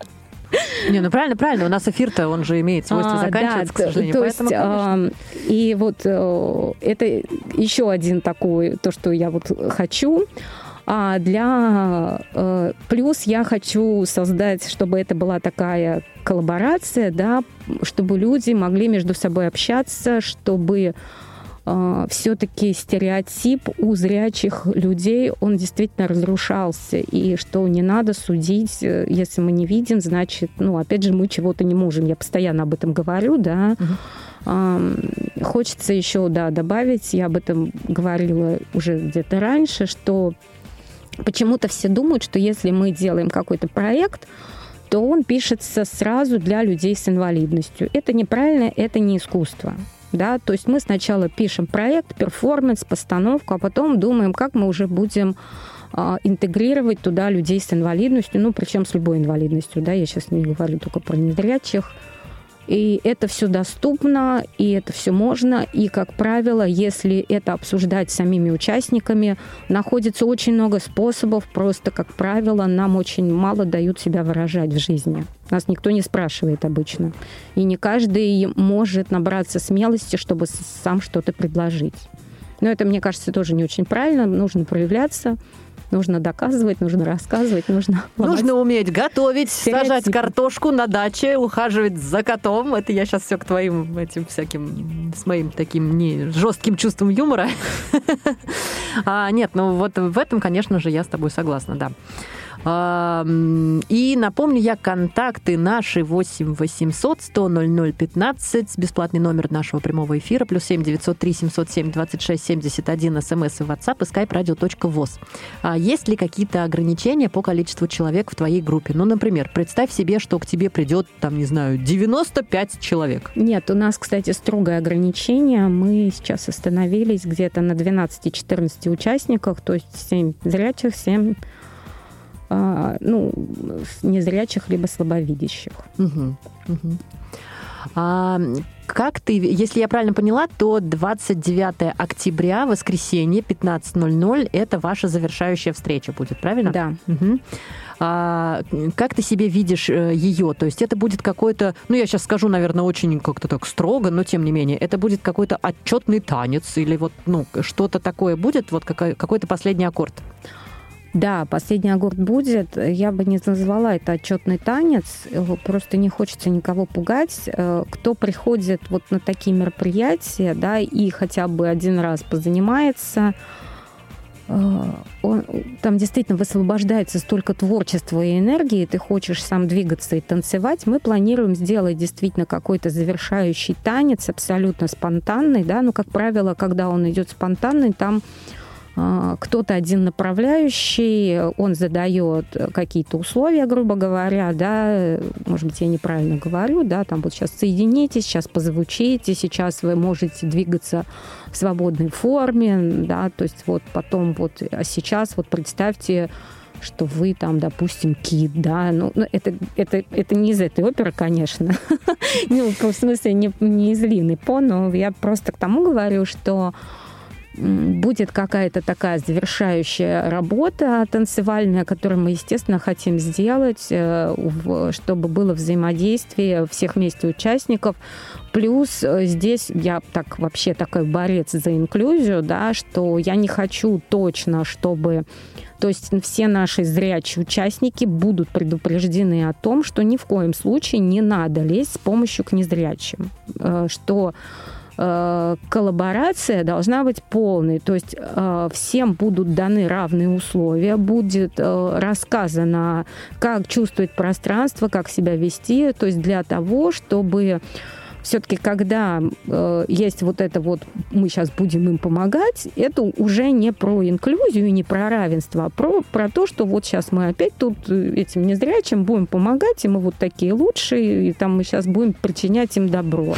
Не, ну правильно, правильно. У нас эфир-то, он же имеет свойство а, заканчиваться, да, к сожалению. То Поэтому, есть, а, и вот а, это еще один такой, то, что я вот хочу. А для э, плюс я хочу создать, чтобы это была такая коллаборация, да, чтобы люди могли между собой общаться, чтобы э, все-таки стереотип у зрячих людей, он действительно разрушался, и что не надо судить, если мы не видим, значит, ну, опять же, мы чего-то не можем. Я постоянно об этом говорю, да. Uh-huh. Э, хочется еще, да, добавить, я об этом говорила уже где-то раньше, что почему-то все думают, что если мы делаем какой-то проект, то он пишется сразу для людей с инвалидностью. Это неправильно, это не искусство. Да? То есть мы сначала пишем проект, перформанс, постановку, а потом думаем, как мы уже будем э, интегрировать туда людей с инвалидностью, ну, причем с любой инвалидностью. Да? Я сейчас не говорю только про незрячих. И это все доступно, и это все можно. И, как правило, если это обсуждать с самими участниками, находится очень много способов. Просто, как правило, нам очень мало дают себя выражать в жизни. Нас никто не спрашивает обычно. И не каждый может набраться смелости, чтобы сам что-то предложить. Но это, мне кажется, тоже не очень правильно. Нужно проявляться. Нужно доказывать, нужно рассказывать, нужно... Нужно уметь готовить, сажать картошку на даче, ухаживать за котом. Это я сейчас все к твоим этим всяким, с моим таким не жестким чувством юмора. а, нет, ну вот в этом, конечно же, я с тобой согласна, да. И напомню я контакты наши восемь восемьсот сто ноль ноль пятнадцать, бесплатный номер нашего прямого эфира, плюс семь девятьсот три семьсот семь двадцать шесть семьдесят один, смс и WhatsApp и skype radio точка voz. Есть ли какие-то ограничения по количеству человек в твоей группе? Ну, например, представь себе, что к тебе придет, там, не знаю, девяносто пять человек. Нет, у нас, кстати, строгое ограничение. Мы сейчас остановились где-то на двенадцати-четырнадцати участниках, то есть семь зрячих, семь а, ну, незрячих либо слабовидящих. Угу, угу. А как ты, если я правильно поняла, то двадцать девятого октября, воскресенье, пятнадцать ноль ноль, это ваша завершающая встреча будет, правильно? Да. Угу. А как ты себе видишь ее? То есть это будет какой-то, ну я сейчас скажу, наверное, очень как-то так строго, но тем не менее, это будет какой-то отчетный танец или вот, ну, что-то такое будет, вот какой-то последний аккорд? Да, последний аккорд будет. Я бы не назвала это отчетный танец. Просто не хочется никого пугать. Кто приходит вот на такие мероприятия, да, и хотя бы один раз позанимается, он, там действительно высвобождается столько творчества и энергии, ты хочешь сам двигаться и танцевать. Мы планируем сделать действительно какой-то завершающий танец, абсолютно спонтанный, да, но, как правило, когда он идет спонтанный, там кто-то один направляющий, он задает какие-то условия, грубо говоря, да, может быть, я неправильно говорю, да, там вот сейчас соединитесь, сейчас позвучите, сейчас вы можете двигаться в свободной форме, да, то есть вот потом вот, а сейчас вот представьте, что вы там, допустим, кит, да, ну, это, это, это не из этой оперы, конечно, ну, в смысле, не, не из Лины По, но я просто к тому говорю, что будет какая-то такая завершающая работа танцевальная, которую мы, естественно, хотим сделать, чтобы было взаимодействие всех вместе участников. Плюс здесь я так вообще такой борец за инклюзию, да, что я не хочу точно, чтобы... То есть все наши зрячие участники будут предупреждены о том, что ни в коем случае не надо лезть с помощью к незрячим, что коллаборация должна быть полной, то есть э, всем будут даны равные условия, будет э, рассказано, как чувствовать пространство, как себя вести, то есть для того, чтобы все-таки, когда э, есть вот это вот, мы сейчас будем им помогать, это уже не про инклюзию и не про равенство, а про, про то, что вот сейчас мы опять тут этим незрячим будем помогать, и мы вот такие лучшие, и там мы сейчас будем причинять им добро.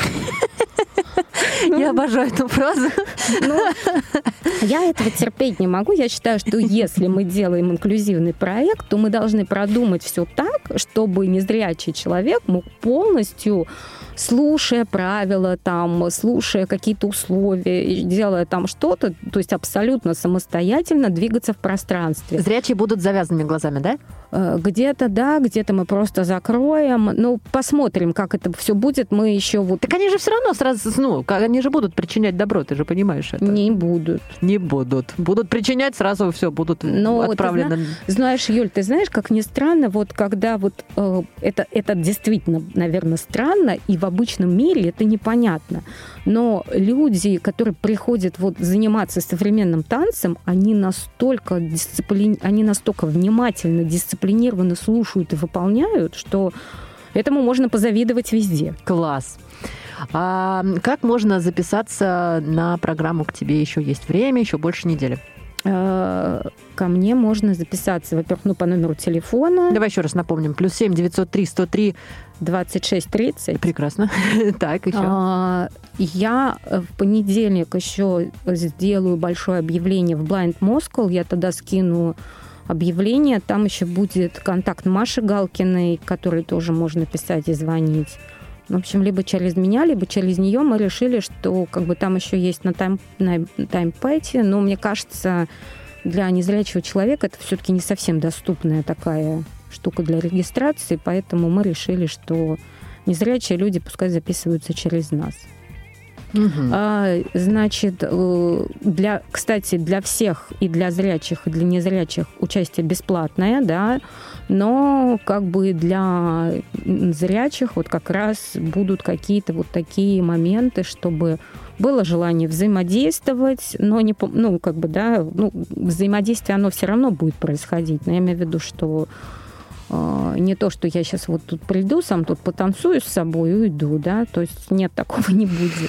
Я обожаю эту фразу. Ну, я этого терпеть не могу. Я считаю, что если мы делаем инклюзивный проект, то мы должны продумать все так, чтобы незрячий человек мог полностью, слушая правила, там, слушая какие-то условия, делая там что-то, то есть абсолютно самостоятельно двигаться в пространстве. Зрячие будут с завязанными глазами, да? Где-то да, где-то мы просто закроем. Ну, посмотрим, как это все будет. Мы еще вот... Так они же все равно сразу, ну, они же будут причинять добро, ты же понимаешь это. Не будут. Не будут. Будут причинять, сразу все, будут Но отправлены. Зна- знаешь, Юль, ты знаешь, как ни странно, вот когда вот э, это, это действительно, наверное, странно, и в обычном мире это непонятно. Но люди, которые приходят вот заниматься современным танцем, они настолько дисциплин... они настолько внимательно, дисциплинированно слушают и выполняют, что этому можно позавидовать везде. Класс. А как можно записаться на программу к тебе? Еще есть время, еще больше недели. Ко мне можно записаться, во-первых, ну, по номеру телефона. Давай еще раз напомним. Плюс семь девятьсот три сто три двадцать шесть тридцать. Прекрасно. Так, еще. Я в понедельник еще сделаю большое объявление в Blind Moscow. Я тогда скину объявление. Там еще будет контакт Маши Галкиной, которой тоже можно писать и звонить. В общем, либо через меня, либо через нее мы решили, что как бы там еще есть на тайм, на таймпэте, но мне кажется, для незрячего человека это все-таки не совсем доступная такая штука для регистрации, поэтому мы решили, что незрячие люди пускай записываются через нас. Угу. А, значит, для, кстати, для всех, и для зрячих, и для незрячих участие бесплатное, да, но как бы для зрячих вот как раз будут какие-то вот такие моменты, чтобы было желание взаимодействовать, но не, ну, как бы, да, ну, взаимодействие, оно все равно будет происходить, но я имею в виду, что не то, что я сейчас вот тут приду, сам тут потанцую с собой и уйду, да, то есть нет, такого не будет.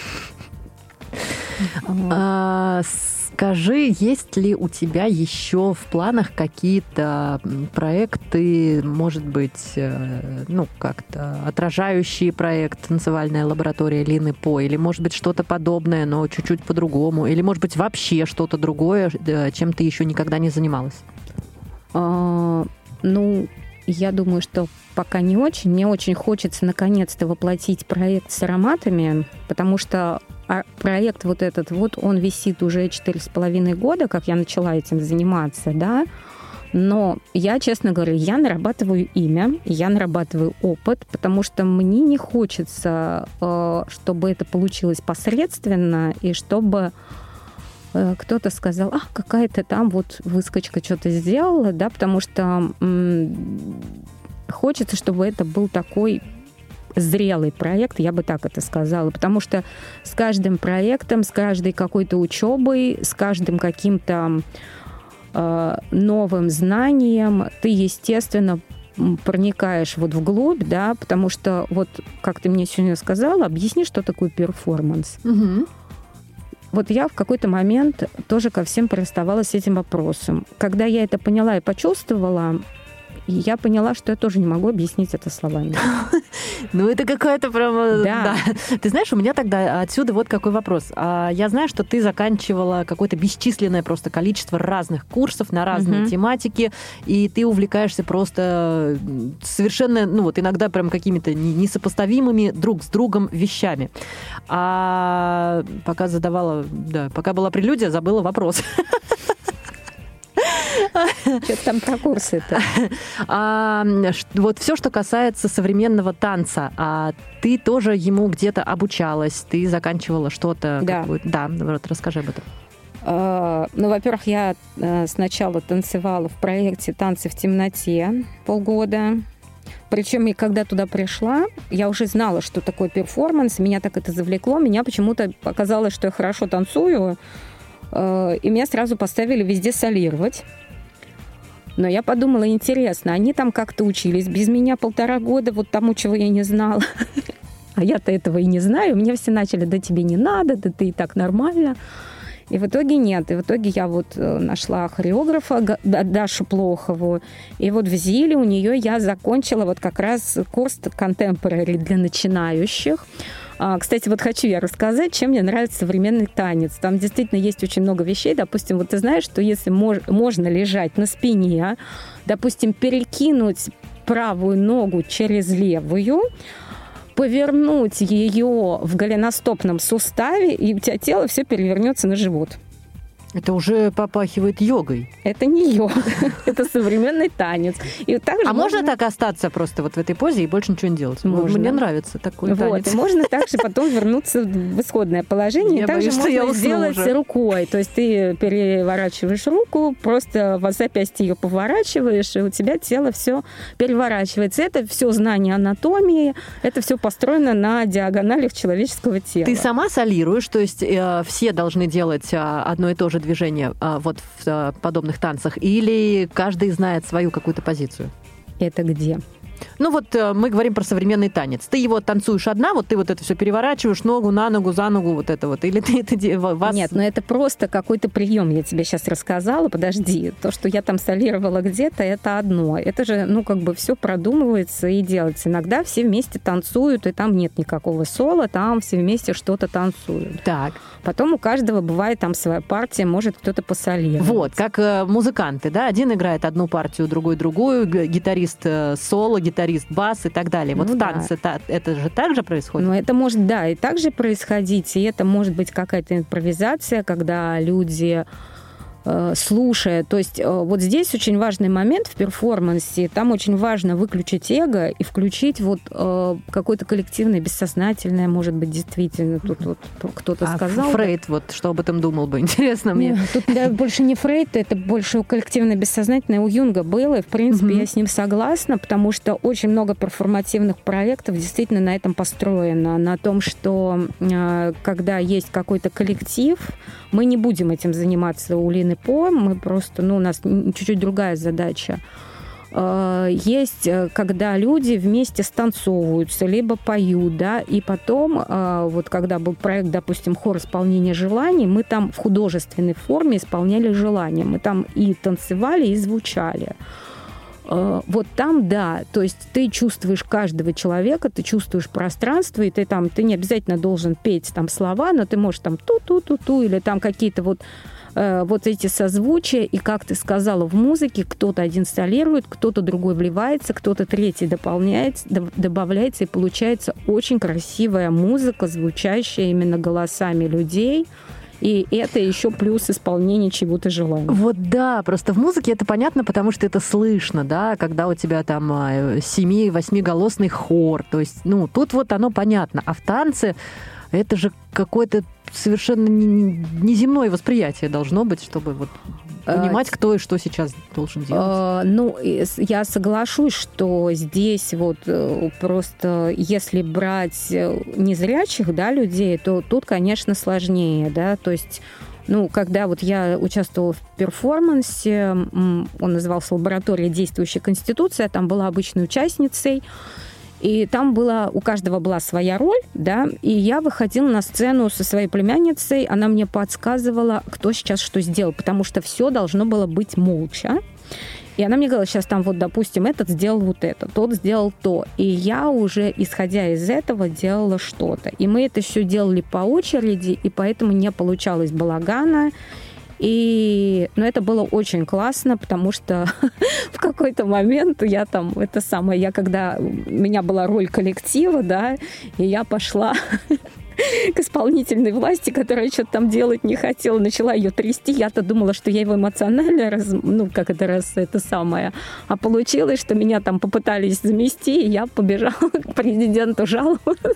А, скажи, есть ли у тебя еще в планах какие-то проекты, может быть, ну, как-то отражающие проект «Танцевальная лаборатория Лины По», или, может быть, что-то подобное, но чуть-чуть по-другому, или, может быть, вообще что-то другое, чем ты еще никогда не занималась? Ну, я думаю, что пока не очень. Мне очень хочется наконец-то воплотить проект с ароматами, потому что проект вот этот вот, он висит уже четыре с половиной года, как я начала этим заниматься, да. Но я, честно говоря, я нарабатываю имя, я нарабатываю опыт, потому что мне не хочется, чтобы это получилось посредственно, и чтобы кто-то сказал, ах, какая-то там вот выскочка что-то сделала, да, потому что м- хочется, чтобы это был такой зрелый проект, я бы так это сказала, потому что с каждым проектом, с каждой какой-то учебой, с каждым каким-то э, новым знанием ты, естественно, проникаешь вот вглубь, да, потому что вот, как ты мне сегодня сказала, объясни, что такое перформанс. Угу. Вот я в какой-то момент тоже ко всем приставала с этим вопросом. Когда я это поняла и почувствовала, я поняла, что я тоже не могу объяснить это словами. Ну, это какая-то прямо... Да. да. Ты знаешь, у меня тогда отсюда вот какой вопрос. Я знаю, что ты заканчивала какое-то бесчисленное просто количество разных курсов на разные угу. тематики, и ты увлекаешься просто совершенно, ну вот иногда прям какими-то несопоставимыми друг с другом вещами. А пока задавала... Да, пока была прелюдия, забыла вопрос. Что там про курсы-то? А, вот все, что касается современного танца, а ты тоже ему где-то обучалась, ты заканчивала что-то? Да. Да, вот расскажи об этом. А, ну, во-первых, я сначала танцевала в проекте «Танцы в темноте» полгода. Причем, и когда туда пришла, я уже знала, что такое перформанс, меня так это завлекло, меня почему-то показалось, что я хорошо танцую, и меня сразу поставили везде солировать. Но я подумала, интересно, они там как-то учились без меня полтора года, вот тому, чего я не знала. А я-то этого и не знаю. Меня все начали, да тебе не надо, да ты и так нормально. И в итоге нет. И в итоге я вот нашла хореографа Дашу Плохову. И вот в ЗИЛе у нее я закончила вот как раз курс contemporary для начинающих. Кстати, вот хочу я рассказать, чем мне нравится современный танец. Там действительно есть очень много вещей. Допустим, вот ты знаешь, что если мож- можно лежать на спине, допустим, перекинуть правую ногу через левую, повернуть ее в голеностопном суставе, и у тебя тело все перевернется на живот. Это уже попахивает йогой. Это не йога, это современный танец. И также а можно... можно так остаться просто вот в этой позе и больше ничего не делать? Можно. Мне нравится такой вот, танец. И можно также потом вернуться в исходное положение. Я и также боюсь, можно что я сделать уже. рукой. То есть ты переворачиваешь руку, просто в запястье ее поворачиваешь, и у тебя тело все переворачивается. Это все знание анатомии, это все построено на диагоналях человеческого тела. Ты сама солируешь, то есть э, все должны делать э, одно и то же движение э, вот в э, подобных танцах, или каждый знает свою какую-то позицию? Это где? Ну вот э, мы говорим про современный танец. Ты его танцуешь одна, вот ты вот это все переворачиваешь, ногу на ногу, за ногу, вот это вот. Или ты это... Вас... Нет, но это просто какой-то прием, я тебе сейчас рассказала. Подожди, то, что я там солировала где-то, это одно. Это же, ну, как бы все продумывается и делается. Иногда все вместе танцуют, и там нет никакого соло, там все вместе что-то танцуют. Так. Потом у каждого бывает там своя партия, может кто-то посолировать. Вот, как э, музыканты, да? Один играет одну партию, другой другую, гитарист э, соло, гитарист бас и так далее. Вот ну, в танце да. это, это же так же происходит? Ну, это может, да, и так же происходить, и это может быть какая-то импровизация, когда люди э, слушая, то есть э, вот здесь очень важный момент в перформансе, там очень важно выключить эго и включить вот э, какое-то коллективное, бессознательное, может быть, действительно, тут вот кто-то а сказал. Фрейд, да? Вот что об этом думал бы, интересно мне. Нет, тут да, больше не Фрейд, это больше коллективное, бessознательное у Юнга было, и, в принципе, угу. я с ним согласна, потому что очень много перформативных проектов действительно на этом построено, на том, что э, когда есть какой-то коллектив, мы не будем этим заниматься у Лины По, мы просто, ну, у нас чуть-чуть другая задача. Есть, когда люди вместе станцовываются, либо поют, да, и потом, вот когда был проект, допустим, хор исполнения желаний, мы там в художественной форме исполняли желания, мы там и танцевали, и звучали. Вот там, да, то есть ты чувствуешь каждого человека, ты чувствуешь пространство, и ты там, ты не обязательно должен петь там слова, но ты можешь там ту-ту-ту-ту, или там какие-то вот э, вот эти созвучия, и, как ты сказала, в музыке кто-то один солирует, кто-то другой вливается, кто-то третий дополняет, добавляется, и получается очень красивая музыка, звучащая именно голосами людей. И это еще плюс исполнение чего-то желаемого. Вот да, просто в музыке это понятно, потому что это слышно, да, когда у тебя там семи-восьмиголосный хор. То есть, ну, тут вот оно понятно. А в танце это же какое-то совершенно неземное восприятие должно быть, чтобы вот понимать, кто и что сейчас должен делать. Ну, я соглашусь, что здесь вот просто, если брать незрячих, да, людей, то тут, конечно, сложнее, да, то есть, ну, когда вот я участвовала в перформансе, он назывался «Лаборатория действующей конституции», я там была обычной участницей, и там была, у каждого была своя роль, да, и я выходила на сцену со своей племянницей, она мне подсказывала, кто сейчас что сделал, потому что все должно было быть молча. И она мне говорила, сейчас там вот, допустим, этот сделал вот это, тот сделал то. И я уже, исходя из этого, делала что-то. И мы это все делали по очереди, и поэтому не получалось балагана. И, ну, это было очень классно, потому что в какой-то момент я там, это самое, я когда, у меня была роль коллектива, да, и я пошла к исполнительной власти, которая что-то там делать не хотела, начала ее трясти. Я-то думала, что я его эмоционально, раз, ну, как это раз, это самое. А получилось, что меня там попытались замести, и я побежала к президенту жаловаться.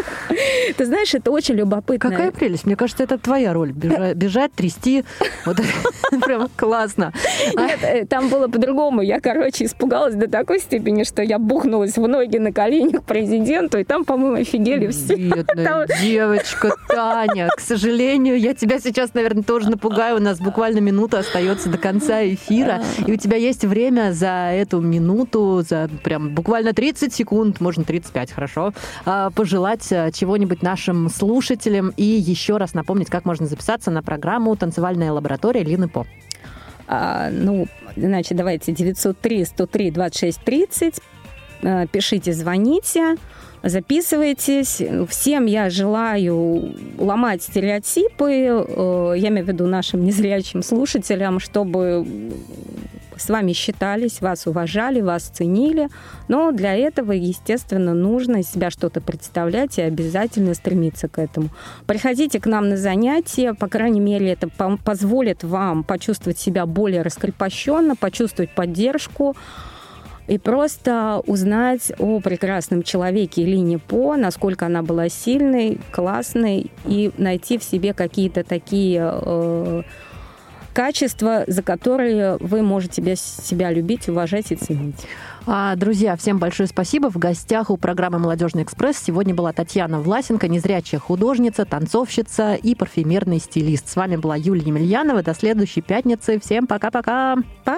Ты знаешь, это очень любопытно. Какая прелесть. Мне кажется, это твоя роль. Бежать, бежать трясти. Вот прям классно. Нет, там было по-другому. Я, короче, испугалась до такой степени, что я бухнулась в ноги на коленях президенту, и там, по-моему, офигели все. Бедная девочка Таня, к сожалению, я тебя сейчас, наверное, тоже напугаю. У нас буквально минута остается до конца эфира, и у тебя есть время за эту минуту, за прям буквально тридцать секунд, можно тридцать пять, хорошо, пожелать чего-нибудь нашим слушателям и еще раз напомнить, как можно записаться на программу «Танцевальная лаборатория» Лины По. А, ну, значит, давайте девятьсот три сто три двадцать шесть тридцать. Пишите, звоните. Записывайтесь. Всем я желаю ломать стереотипы, я имею в виду нашим незрячим слушателям, чтобы с вами считались, вас уважали, вас ценили. Но для этого, естественно, нужно из себя что-то представлять и обязательно стремиться к этому. Приходите к нам на занятия, по крайней мере, это позволит вам почувствовать себя более раскрепощенно, почувствовать поддержку, и просто узнать о прекрасном человеке Лине По, насколько она была сильной, классной, и найти в себе какие-то такие э, качества, за которые вы можете себя любить, уважать и ценить. А, друзья, всем большое спасибо. В гостях у программы «Молодежный экспресс» сегодня была Татьяна Власенко, незрячая художница, танцовщица и парфюмерный стилист. С вами была Юлия Емельянова. До следующей пятницы. Всем пока-пока. Пока.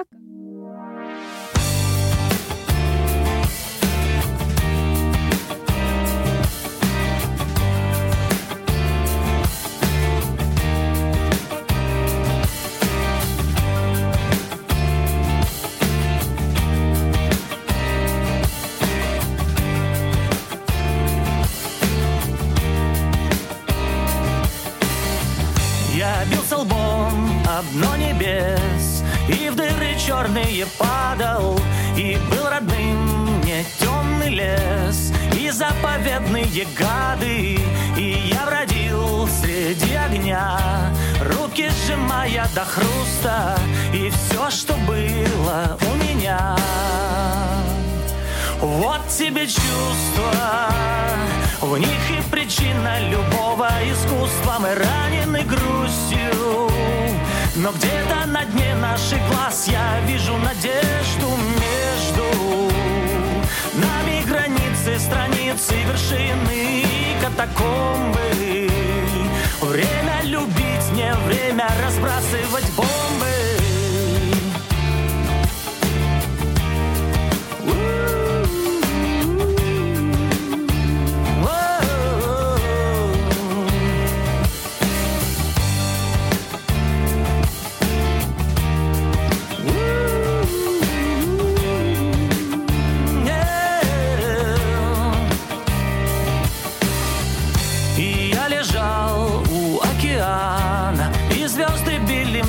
Дно небес, и в дыры черные падал, и был родным мне темный лес, и заповедные гады, и я бродил среди огня, руки сжимая до хруста, и все, что было у меня. Вот тебе чувства, в них и причина любого искусства. Мы ранены грустью, но где-то на дне наших глаз я вижу надежду между нами, границы, страницы, вершины и катакомбы. Время любить, не время разбрасывать бомбы.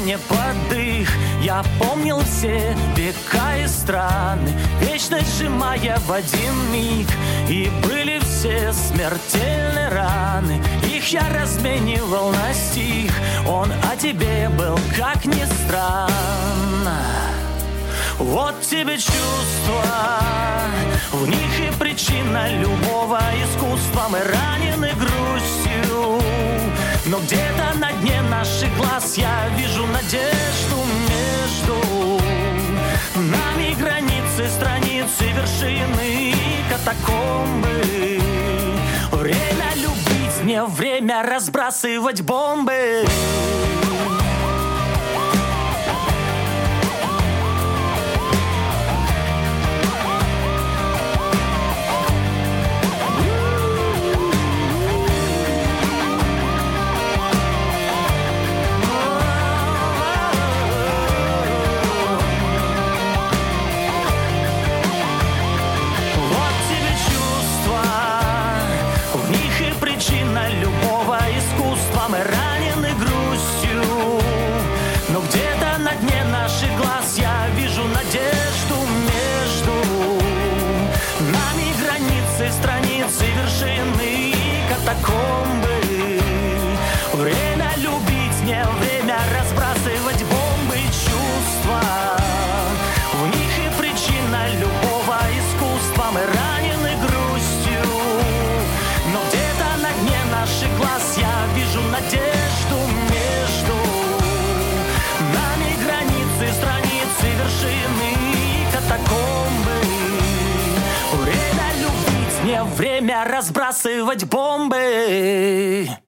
мне под дых. Я помнил все века и страны, вечность сжимая в один миг. И были все смертельные раны, их я разменивал на стих. Он о тебе был, как ни странно. Вот тебе чувства, в них и причина любого искусства. Мы ранены грустью, но где-то на дне наших глаз я вижу надежду между нами границы, страницы, вершины, катакомбы. Время любить, не время разбрасывать бомбы. Мы ранены грустью, но где-то на дне наших глаз я вижу надежду между нами границы, страницы, вершины, катакомбы. Время любить, не время разбрасывать бомбы. Чувства, в них и причина любого искусства. Мы ранены грустью, но где-то на дне наших глаз я вижу надежду между нами границы, страницы, вершины, катакомбы. Время любить, не время разбрасывать бомбы.